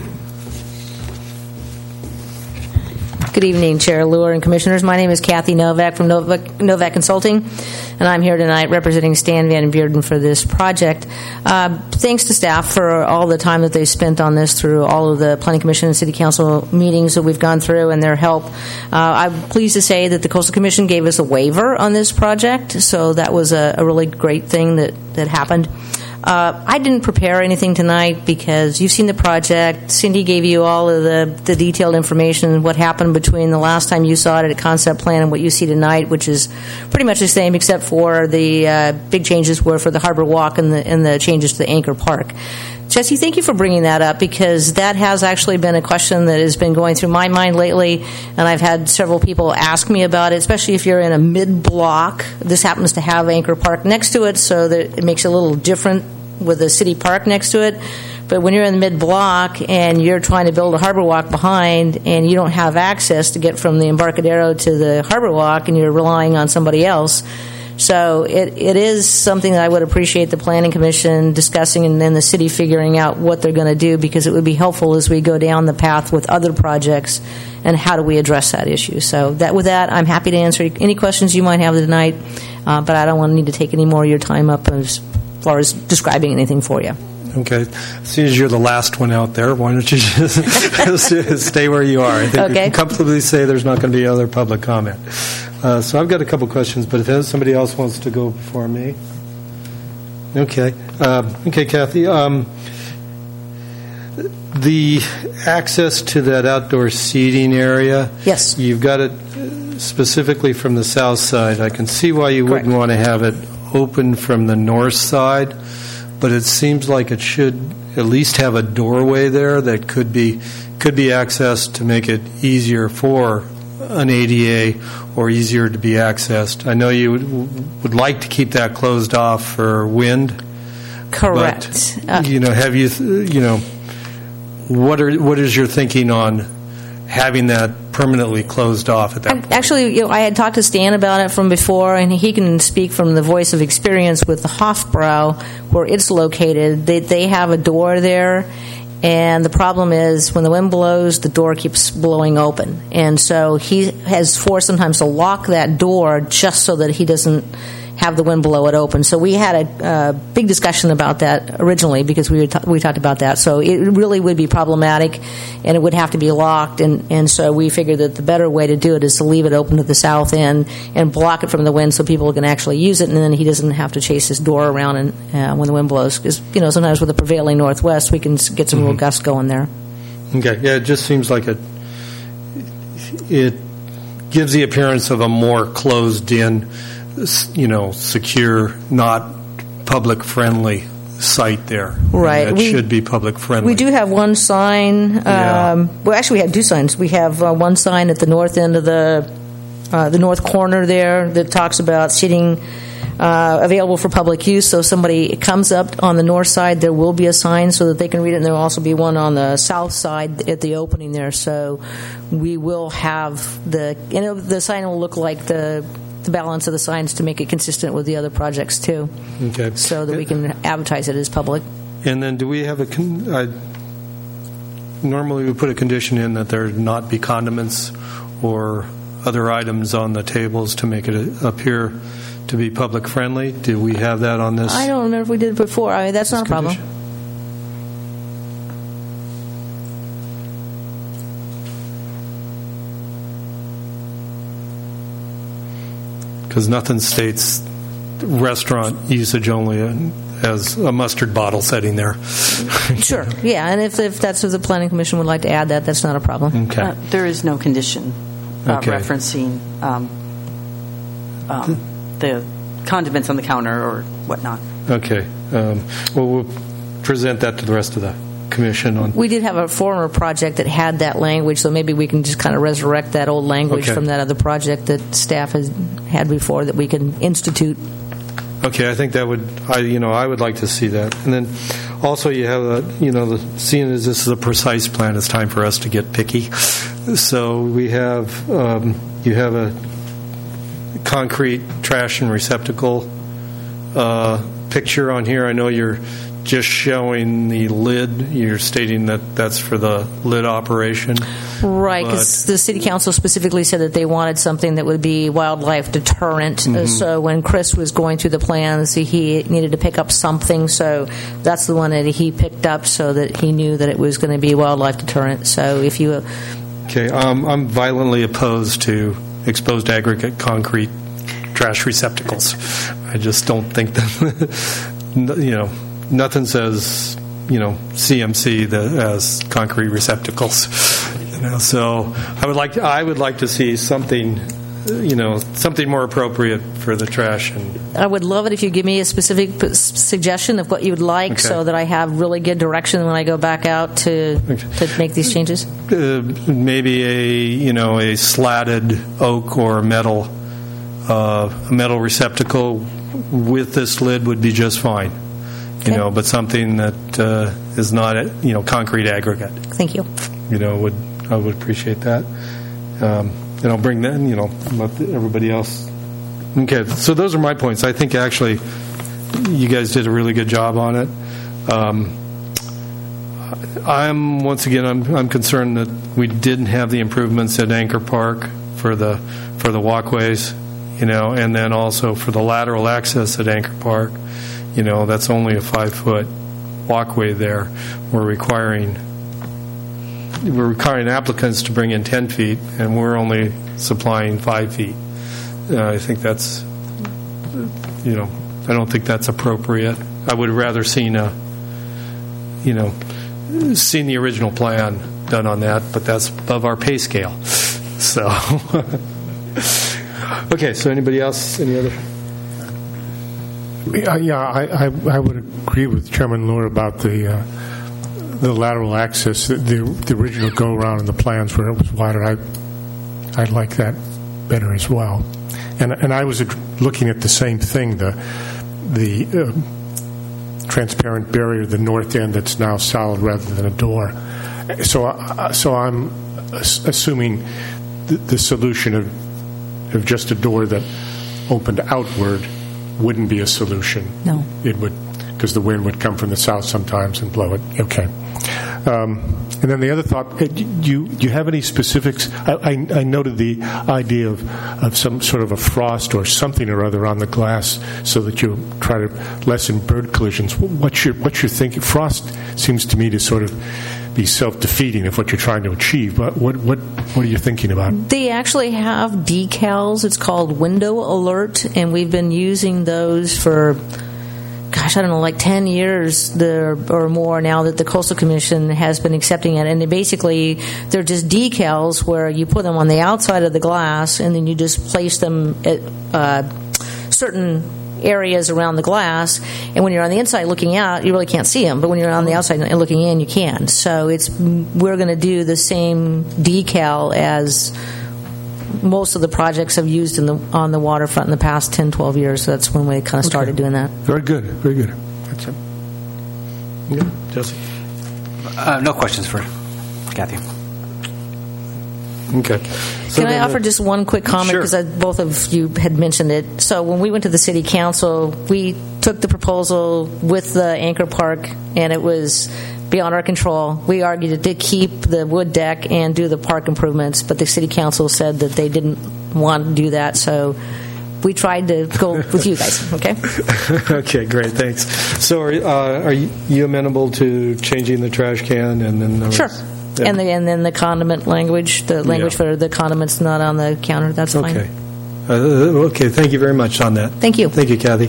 Good evening, Chair Luer and Commissioners. My name is Kathy Novak from Novak, Novak Consulting, and I'm here tonight representing Stan Van Bearden for this project. Uh, thanks to staff for all the time that they've spent on this through all of the Planning Commission and City Council meetings that we've gone through, and their help. Uh, I'm pleased to say that the Coastal Commission gave us a waiver on this project, so that was a, a really great thing that, that happened. Uh, I didn't prepare anything tonight because you've seen the project. Cindy gave you all of the, the detailed information, what happened between the last time you saw it at a concept plan and what you see tonight, which is pretty much the same except for the uh, big changes were for the Harbor Walk and the, and the changes to the Anchor Park. Jesse, thank you for bringing that up because that has actually been a question that has been going through my mind lately, and I've had several people ask me about it, especially if you're in a mid-block. This happens to have Anchor Park next to it, so that it makes it a little different with the city park next to it. But when you're in the mid-block and you're trying to build a Harbor Walk behind and you don't have access to get from the Embarcadero to the Harbor Walk and you're relying on somebody else. So it, it is something that I would appreciate the Planning Commission discussing and then the city figuring out what they're going to do, because it would be helpful as we go down the path with other projects and how do we address that issue. So that with that, I'm happy to answer any questions you might have tonight, uh, but I don't want to need to take any more of your time up as far as describing anything for you. Okay. As soon as you're the last one out there, why don't you just stay where you are? I think okay. we can comfortably say there's not going to be other public comment. Uh, so I've got a couple questions, but if somebody else wants to go before me. Okay. Uh, okay, Kathy. Um, the access to that outdoor seating area, yes, you've got it specifically from the south side. I can see why you Correct. wouldn't want to have it open from the north side, but it seems like it should at least have a doorway there that could be could be accessed to make it easier for an A D A or easier to be accessed. I know you would, would like to keep that closed off for wind. Correct. But, uh, you know, have you you know what are what is your thinking on having that permanently closed off at that point? Actually, you know, I had talked to Stan about it from before, and he can speak from the voice of experience with the Hofbrau, where it's located. They, they have a door there, and the problem is when the wind blows, the door keeps blowing open. And so he has forced sometimes to lock that door just so that he doesn't have the wind blow it open. So we had a uh, big discussion about that originally because we were ta- we talked about that. So it really would be problematic, and it would have to be locked. And, and so we figured that the better way to do it is to leave it open to the south end and block it from the wind so people can actually use it, and then he doesn't have to chase his door around and uh, when the wind blows. Because you know sometimes with the prevailing northwest, we can get some mm-hmm. real gusts going there. Okay, yeah, it just seems like it it gives the appearance of a more closed in, you know, secure, not public-friendly site there. Right. It We- should be public friendly. We do have one sign. Um, Yeah. Well, actually, we have two signs. We have uh, one sign at the north end of the uh, the north corner there that talks about seating uh, available for public use. So if somebody comes up on the north side, there will be a sign so that they can read it, and there will also be one on the south side at the opening there. So we will have the you know the sign will look like the the balance of the signs to make it consistent with the other projects too, Okay. so that we can advertise it as public. And then do we have a, con- I, normally we put a condition in that there not be condiments or other items on the tables to make it appear to be public friendly. Do we have that on this? I don't remember if we did it before. I mean, that's not a problem. Because nothing states restaurant usage only as a mustard bottle sitting there. Sure. Yeah, and if, if that's what the Planning Commission would like to add that, that's not a problem. Okay. Uh, there is no condition uh, Okay. referencing um, um, the condiments on the counter or whatnot. Okay. Um, well, we'll present that to the rest of the commission on. We did have a former project that had that language, so maybe we can just kind of resurrect that old language Okay. from that other project that staff has had before that we can institute. Okay, I think that would, I you know, I would like to see that. And then also you have a, you know, the, seeing as this is a precise plan, it's time for us to get picky. So we have, um, you have a concrete trash and receptacle uh, picture on here. I know you're just showing the lid. You're stating that that's for the lid operation. Right, because the City Council specifically said that they wanted something that would be wildlife deterrent. Uh, Mhm. So when Chris was going through the plans, he needed to pick up something. So that's the one that he picked up so that he knew that it was going to be wildlife deterrent. So if you... Okay, um, I'm violently opposed to exposed aggregate concrete trash receptacles. I just don't think that, you know, nothing says, you know, C M C that as concrete receptacles. You know, so I would like I would like to see something, you know, something more appropriate for the trash. And I would love it if you give me a specific p- s- suggestion of what you would like Okay. so that I have really good direction when I go back out to, to make these changes. uh, maybe a you know a slatted oak or metal uh, metal receptacle with this lid would be just fine. You Okay. know, but something that uh, is not you know concrete aggregate. Thank you. You know, would I would appreciate that. Um, and I'll bring that. You know, let everybody else. Okay, so those are my points. I think actually you guys did a really good job on it. Um, I'm once again I'm I'm concerned that we didn't have the improvements at Anchor Park for the for the walkways, you know, and then also for the lateral access at Anchor Park. You know, that's only a five foot walkway there. We're requiring we're requiring applicants to bring in ten feet, and we're only supplying five feet. Uh, I think that's you know I don't think that's appropriate. I would have rather seen a you know. seen the original plan done on that, but that's above our pay scale. So, okay. So, anybody else? Any other? Yeah, yeah I, I, I would agree with Chairman Luer about the uh, the lateral access. The, the, the original go around in the plans where it was wider. I I'd like that better as well. And and I was looking at the same thing. The the uh, transparent barrier, the north end that's now solid rather than a door. So uh, so I'm assuming the, the solution of of just a door that opened outward wouldn't be a solution. No. It would, because the wind would come from the south sometimes and blow it. Okay. Um, and then the other thought, do you, do you have any specifics? I, I, I noted the idea of, of some sort of a frost or something or other on the glass so that you try to lessen bird collisions. What's your, what's your thinking? Frost seems to me to sort of be self-defeating if what you're trying to achieve. But what, what, what are you thinking about? They actually have decals. It's called Window Alert, and we've been using those for, gosh, I don't know, like ten years there or more now that the Coastal Commission has been accepting it. And they basically, they're just decals where you put them on the outside of the glass, and then you just place them at uh, certain areas around the glass, and when you're on the inside looking out, you really can't see them. But when you're on the outside and looking in, you can. So it's we're going to do the same decal as most of the projects have used in the on the waterfront in the past ten, twelve years. So that's when we kind of started Okay. doing that. Very good, very good. That's it. Yeah, Jesse. Uh, no questions for Kathy. Okay. So Can I then, offer uh, just one quick comment Sure. because both of you had mentioned it? So when we went to the city council, we took the proposal with the Anchor Park, and it was beyond our control. We argued to keep the wood deck and do the park improvements, but the city council said that they didn't want to do that, so we tried to go with you guys. Okay. Okay, great, thanks. So are, uh, are you amenable to changing the trash can and then there was- Sure. Yeah. And the, and then the condiment language, the language Yeah. for the condiments not on the counter. That's fine. Okay. Uh, okay, thank you very much on that. Thank you. Thank you, Kathy.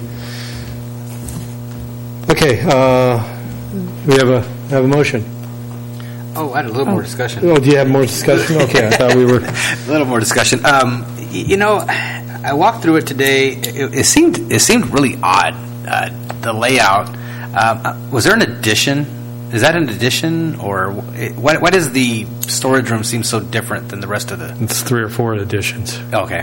Okay, uh, we have a have a motion. Oh, I had a little more discussion. Oh, do you have more discussion? Okay, I thought we were. A little more discussion. Um, y- you know, I walked through it today. It, it seemed it seemed really odd. Uh, the layout. Um, was there an addition? Is that an addition, or why, why does the storage room seem so different than the rest of the? It's three or four additions. Okay.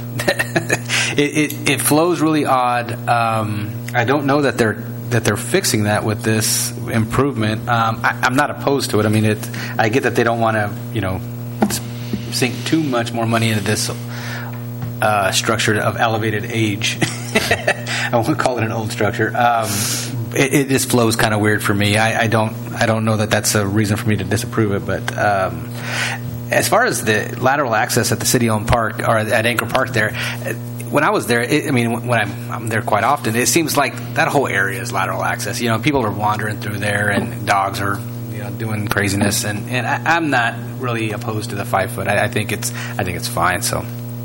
it, it it flows really odd. Um, I don't know that they're that they're fixing that with this improvement. Um, I, I'm not opposed to it. I mean, it. I get that they don't want to, you know, sink too much more money into this uh, structure of elevated age. I won't call it an old structure. Um, it, it just flows kind of weird for me. I, I don't. I don't know that that's a reason for me to disapprove it, but. Um, As far as the lateral access at the city-owned park, or at Anchor Park there, when I was there, it, I mean, when I'm, I'm there quite often, it seems like that whole area is lateral access. You know, people are wandering through there, and dogs are, you know, doing craziness, and, and I, I'm not really opposed to the five foot. I, I think it's, I think it's fine. So,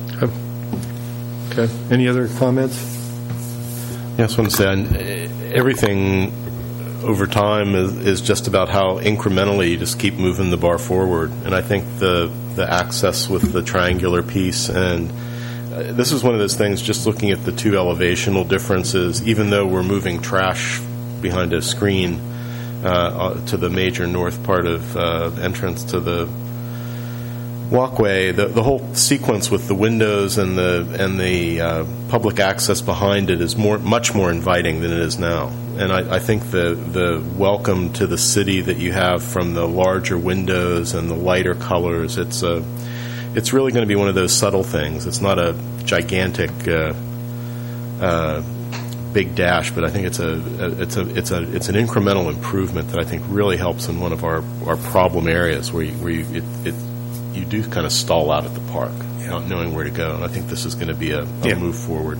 okay. Any other comments? Yeah, I just want to say uh, everything over time is, is just about how incrementally you just keep moving the bar forward. And I think the the access with the triangular piece, and uh, this is one of those things, just looking at the two elevational differences, even though we're moving trash behind a screen uh, to the major north part of uh, entrance to the walkway, the, the whole sequence with the windows and the and the uh, public access behind it is more much more inviting than it is now. And I, I think the the welcome to the city that you have from the larger windows and the lighter colors, it's a it's really going to be one of those subtle things. It's not a gigantic uh, uh, big dash, but I think it's a, a it's a it's a it's an incremental improvement that I think really helps in one of our, our problem areas where you, where you, it, it you do kind of stall out at the park, not knowing where to go. And I think this is going to be a, a Yeah. move forward.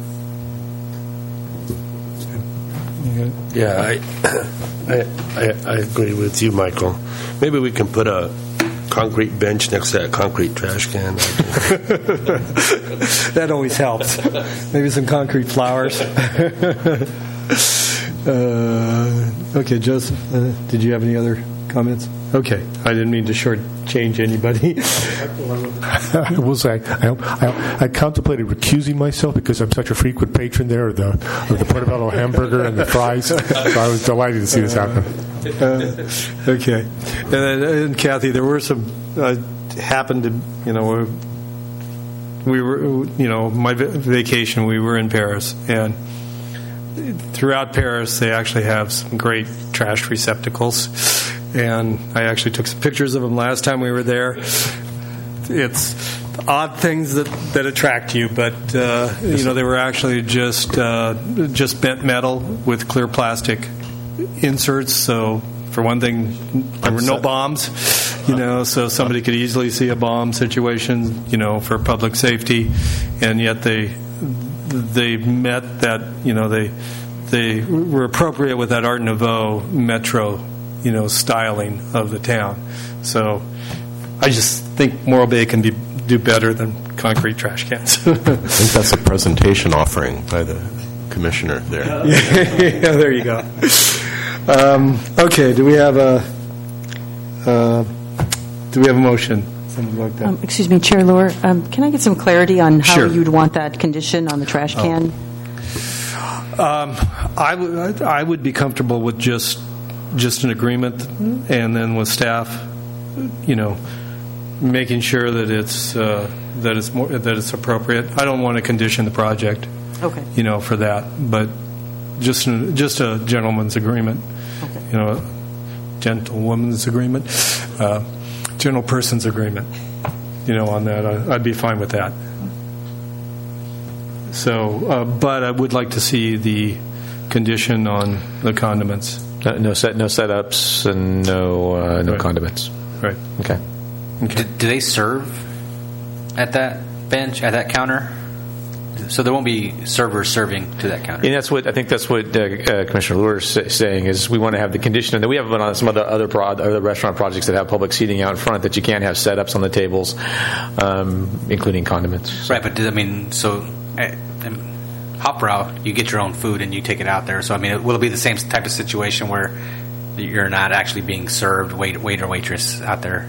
Yeah, I, I, I, I agree with you, Michael. Maybe we can put a concrete bench next to that concrete trash can. That always helps. Maybe some concrete flowers. uh, okay, Joseph, uh, did you have any other comments? Okay, I didn't mean to shortchange anybody. I will say, I, I, I contemplated recusing myself because I'm such a frequent patron there of the, of the portobello hamburger and the fries. So I was delighted to see this happen. Uh, okay. And, then, and Kathy, there were some, uh, happened to, you know, we were, you know, my va- vacation, we were in Paris, and throughout Paris, they actually have some great trash receptacles. And I actually took some pictures of them last time we were there. It's odd things that, that attract you, but uh, you know they were actually just uh, just bent metal with clear plastic inserts. So for one thing, there were no bombs. You know, so somebody could easily see a bomb situation. You know, for public safety, and yet they they met that. You know, they they were appropriate with that Art Nouveau metro, you know, styling of the town. So I just think Morro Bay can be do better than concrete trash cans. I think that's a presentation offering by the commissioner there. Yeah, there you go. Um, okay, do we have a uh, do we have a motion? Something like that. Um, excuse me, Chair Lohr, um, can I get some clarity on how Sure. you'd want that condition on the trash can? Um, I would I would be comfortable with just just an agreement, and then with staff, you know, making sure that it's uh, that it's more that it's appropriate. I don't want to condition the project, Okay. you know, for that, but just an, just a gentleman's agreement, Okay. you know, gentlewoman's agreement, uh, general person's agreement, you know, on that. I, I'd be fine with that. So, uh, but I would like to see the condition on the condiments. No, no set, no setups, and no uh, no Right. condiments. Right. Okay. Do, do they serve at that bench, at that counter? So there won't be servers serving to that counter. And that's what I think. That's what uh, uh, Commissioner Lure is sa- saying is we want to have the condition, and we have been on some other other, pro- other restaurant projects that have public seating out in front that you can't have setups on the tables, um, including condiments. Right, but do- I mean, so uh, um, Hopbrow, you get your own food and you take it out there. So I mean, will it be the same type of situation where you're not actually being served, wait, waiter, waitress out there?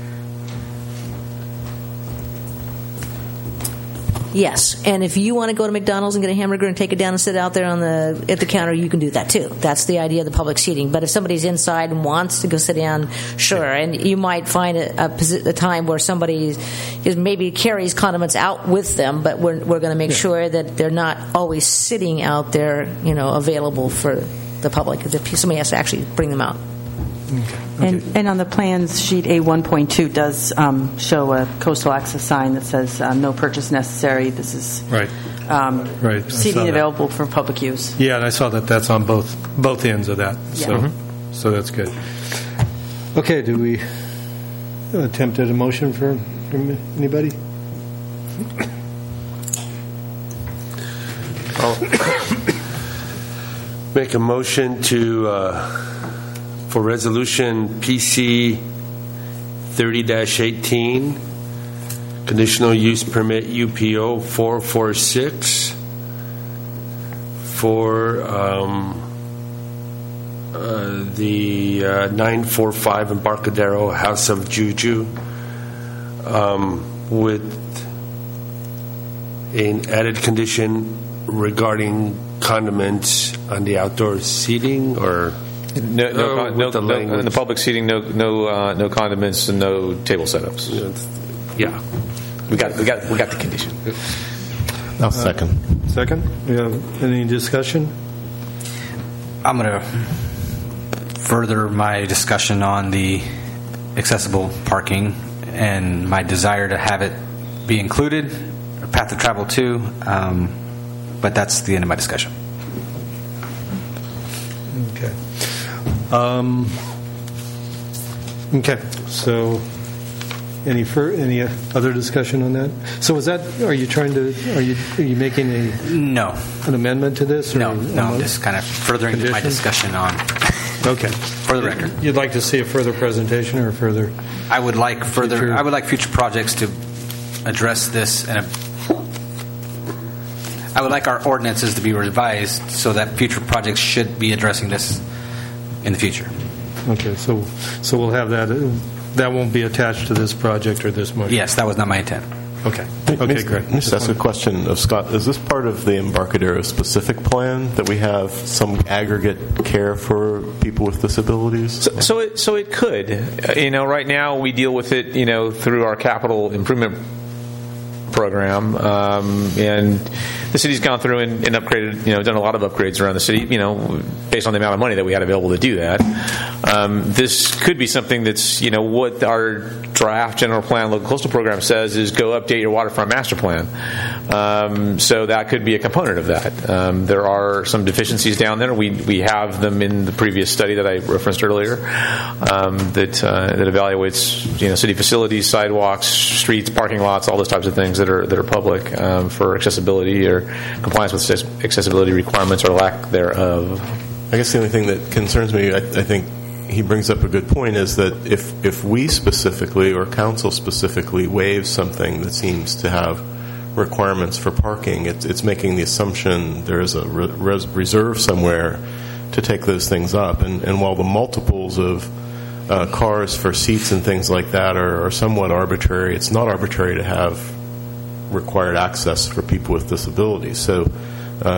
Yes, and if you want to go to McDonald's and get a hamburger and take it down and sit out there on the at the counter, you can do that too. That's the idea of the public seating. But if somebody's inside and wants to go sit down, sure. And you might find a, a, posi- a time where somebody is maybe carries condiments out with them, but we're we're going to make Yeah. sure that they're not always sitting out there, you know, available for the public. That somebody has to actually bring them out. And, and on the plans, sheet A one point two does um, show a coastal access sign that says um, no purchase necessary. This is Right. um, Right. I saw seating that. available for public use. Yeah, and I saw that that's on both both ends of that. So, Yeah. so that's good. Okay, do we attempt at a motion for, from anybody? I'll make a motion to uh, for resolution P C thirty dash eighteen, conditional use permit U P O four four six for um, uh, the uh, nine forty-five Embarcadero House of Juju, um, with an added condition regarding condiments on the outdoor seating, or No, no, Oh, con- with no, the no language. in the public seating, no, no, uh, no condiments and no table setups. Yeah, we got, we got, we got the condition. I'll second. Second? We have any discussion? I'm going to further my discussion on the accessible parking and my desire to have it be included, or path of travel too, um, but that's the end of my discussion. Okay. Um, okay. So, any fur, any other discussion on that? So, is that? Are you trying to? Are you? Are you making a? No. An amendment to this? Or No, no. I'm a- just kind of furthering my Condition? discussion on. Okay. For the record, You'd like to see a further presentation or further? I would like further. Future- I would like future projects to address this, and I would like our ordinances to be revised so that future projects should be addressing this in the future. Okay. So, so we'll have that. uh, That won't be attached to this project or this motion. Yes, that was not my intent. Okay. Okay. Great. Let me just ask a question of Scott. Is this part of the Embarcadero specific plan that we have some aggregate care for people with disabilities? So, so it, so it could. Uh, You know, right now we deal with it, you know, through our capital improvement program, um, and the city's gone through and, and upgraded, you know, done a lot of upgrades around the city, you know, based on the amount of money that we had available to do that. Um, this could be something that's, you know, what our draft general plan local coastal program says is go update your waterfront master plan. Um, so that could be a component of that. Um, there are some deficiencies down there. We we have them in the previous study that I referenced earlier, um, that uh, that evaluates, you know, city facilities, sidewalks, streets, parking lots, all those types of things that are that are public um, for accessibility or compliance with accessibility requirements or lack thereof. I guess the only thing that concerns me, I, I think he brings up a good point, is that if, if we specifically or council specifically waive something that seems to have requirements for parking, it's, it's making the assumption there is a re- res- reserve somewhere to take those things up. And, and while the multiples of uh, cars for seats and things like that are, are somewhat arbitrary, it's not arbitrary to have required access for people with disabilities. So um,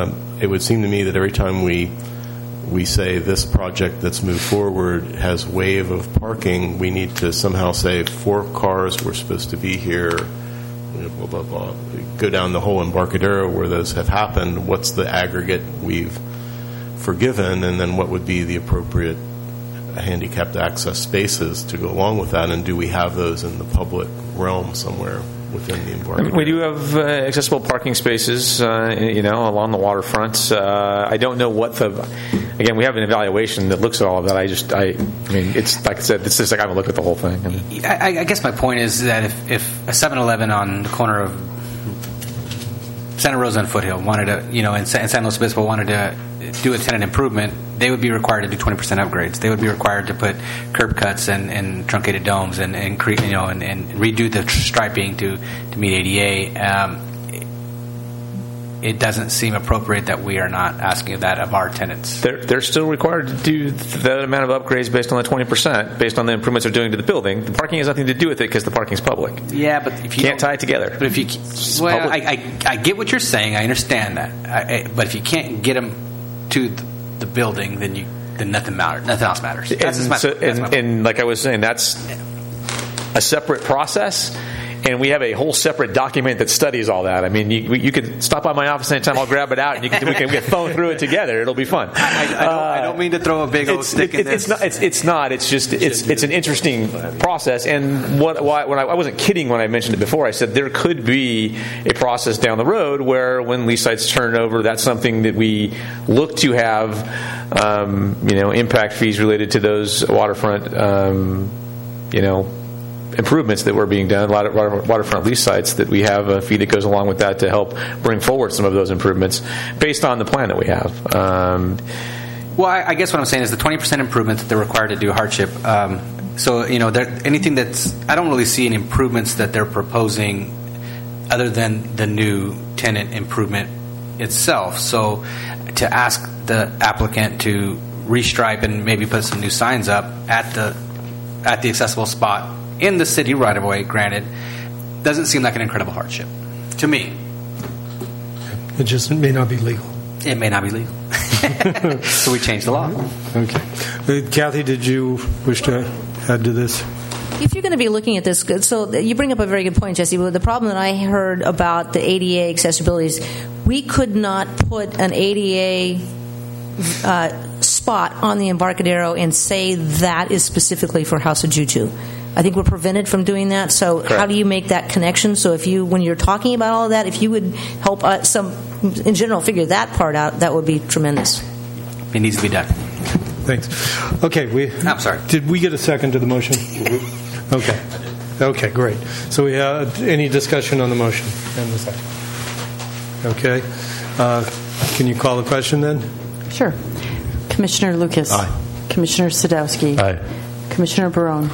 it would seem to me that every time we we say this project that's moved forward has wave of parking, we need to somehow say four cars were supposed to be here, you know, blah, blah, blah. Go down the whole Embarcadero where those have happened. What's the aggregate we've forgiven, and then what would be the appropriate handicapped access spaces to go along with that, and do we have those in the public realm somewhere within the Embarcadero? We do have uh, accessible parking spaces, uh, you know, along the waterfront. Uh, I don't know what the. Again, we have an evaluation that looks at all of that. I just, I, I mean, it's like I said, it's just like I haven't looked at the whole thing. I, mean, I, I guess my point is that if, if a seven eleven on the corner of Santa Rosa and Foothill wanted to, you know, and San Luis Obispo wanted to do a tenant improvement, they would be required to do twenty percent upgrades. They would be required to put curb cuts and, and truncated domes and, and cre- you know and, and redo the striping to, to meet A D A. Um, it doesn't seem appropriate that we are not asking that of our tenants. They're, they're still required to do that amount of upgrades based on the twenty percent, based on the improvements they're doing to the building. The parking has nothing to do with it because the parking's public. Yeah, but if you can't tie it together. But if you, well, I, I, I get what you're saying. I understand that. I, I, but if you can't get them to the, the building, then you then nothing matters. Nothing else matters. That's And, my, so, that's and, my and like I was saying, that's a separate process. And we have a whole separate document that studies all that. I mean, you, you can stop by my office anytime. I'll grab it out, and you can, we can we can phone through it together. It'll be fun. I, I, I, don't, I don't mean to throw a big old it's, stick it, in it's this. Not, it's, it's not. It's just it's it's an interesting process. And what why, when I, I wasn't kidding when I mentioned it before. I said there could be a process down the road where when lease sites turn over, that's something that we look to have, um, you know, impact fees related to those waterfront, um, you know. improvements that were being done, a lot of waterfront lease sites, that we have a fee that goes along with that to help bring forward some of those improvements based on the plan that we have. Um, well, I, I guess what I'm saying is the twenty percent improvement that they're required to do hardship. Um, so, you know, anything that's, I don't really see any improvements that they're proposing other than the new tenant improvement itself. So to ask the applicant to restripe and maybe put some new signs up at the at the accessible spot in the city right of way, granted, doesn't seem like an incredible hardship to me. It just may not be legal. It may not be legal. So we changed the law. Okay. Uh, Kathy, did you wish to add to this? If you're going to be looking at this, so you bring up a very good point, Jesse. The problem that I heard about the A D A accessibility is we could not put an A D A uh, spot on the Embarcadero and say that is specifically for House of Juju. I think we're prevented from doing that. So Correct. How do you make that connection? So if you, when you're talking about all of that, if you would help us, some, in general, figure that part out, that would be tremendous. It needs to be done. Thanks. Okay, we. I'm sorry. Did we get a second to the motion? Okay. Okay, great. So we have any discussion on the motion and the second? Okay. Uh, can you call the question then? Sure. Commissioner Lucas. Aye. Commissioner Sadowski. Aye. Commissioner Barone.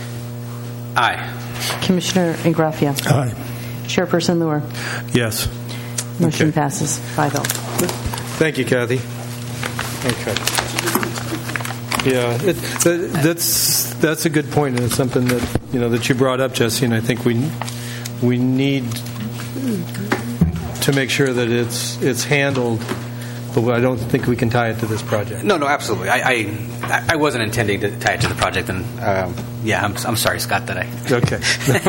Aye. Commissioner Ingraffia. Aye. Chairperson Luer. Yes. Motion Okay. passes five oh. Thank you, Kathy. Okay. Yeah, it, that, that's that's a good point, and it's something that you know that you brought up, Jesse. And I think we we need to make sure that it's it's handled. But I don't think we can tie it to this project. No, no, absolutely. I I, I wasn't intending to tie it to the project, and um, yeah, I'm I'm sorry, Scott, that I. Okay.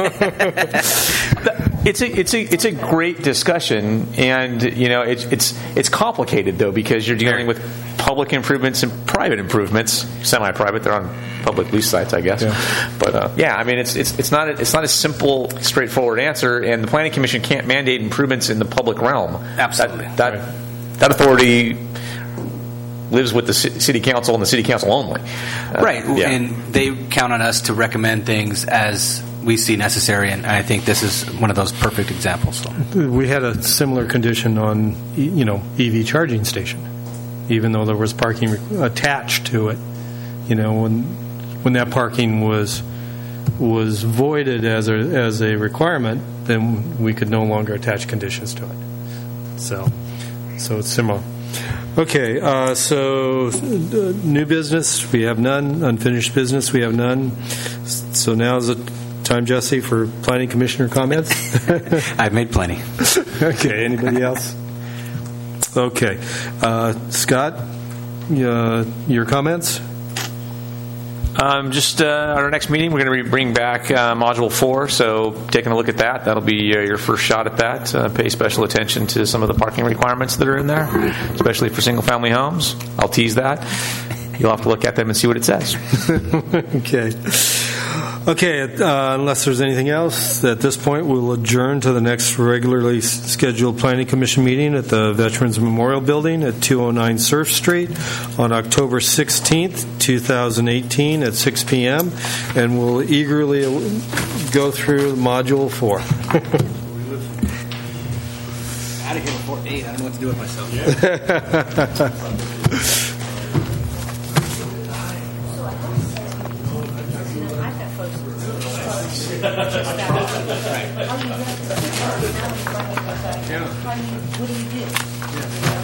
It's a it's a it's a great discussion, and you know it's it's it's complicated though because you're dealing with public improvements and private improvements, semi-private. They're on public lease sites, I guess. Yeah. But uh, yeah, I mean it's it's it's not a, it's not a simple, straightforward answer, and the Planning Commission can't mandate improvements in the public realm. Absolutely. That that, right. that authority lives with the city council and the city council only. Uh, right, yeah. And they count on us to recommend things as we see necessary, and I think this is one of those perfect examples. So. We had a similar condition on, you know, E V charging station, even though there was parking attached to it. You know, when when that parking was was voided as a as a requirement, then we could no longer attach conditions to it. So, so it's similar. Okay, uh, so uh, new business we have none. Unfinished business we have none. So now is the time, Jesse, for Planning Commissioner comments. I've made plenty. Okay, anybody else? Okay. Uh, Scott, uh, your comments? Um, just uh, at our next meeting, we're going to be bringing back uh, Module four, so taking a look at that. That'll be uh, your first shot at that. Uh, pay special attention to some of the parking requirements that are in there, especially for single-family homes. I'll tease that. You'll have to look at them and see what it says. Okay. Okay, uh, unless there's anything else, at this point we'll adjourn to the next regularly scheduled Planning Commission meeting at the Veterans Memorial Building at two oh nine Surf Street on October sixteenth, twenty eighteen at six p.m. And we'll eagerly go through Module four. Out of here before eight. I don't know what to do with myself. What do you do?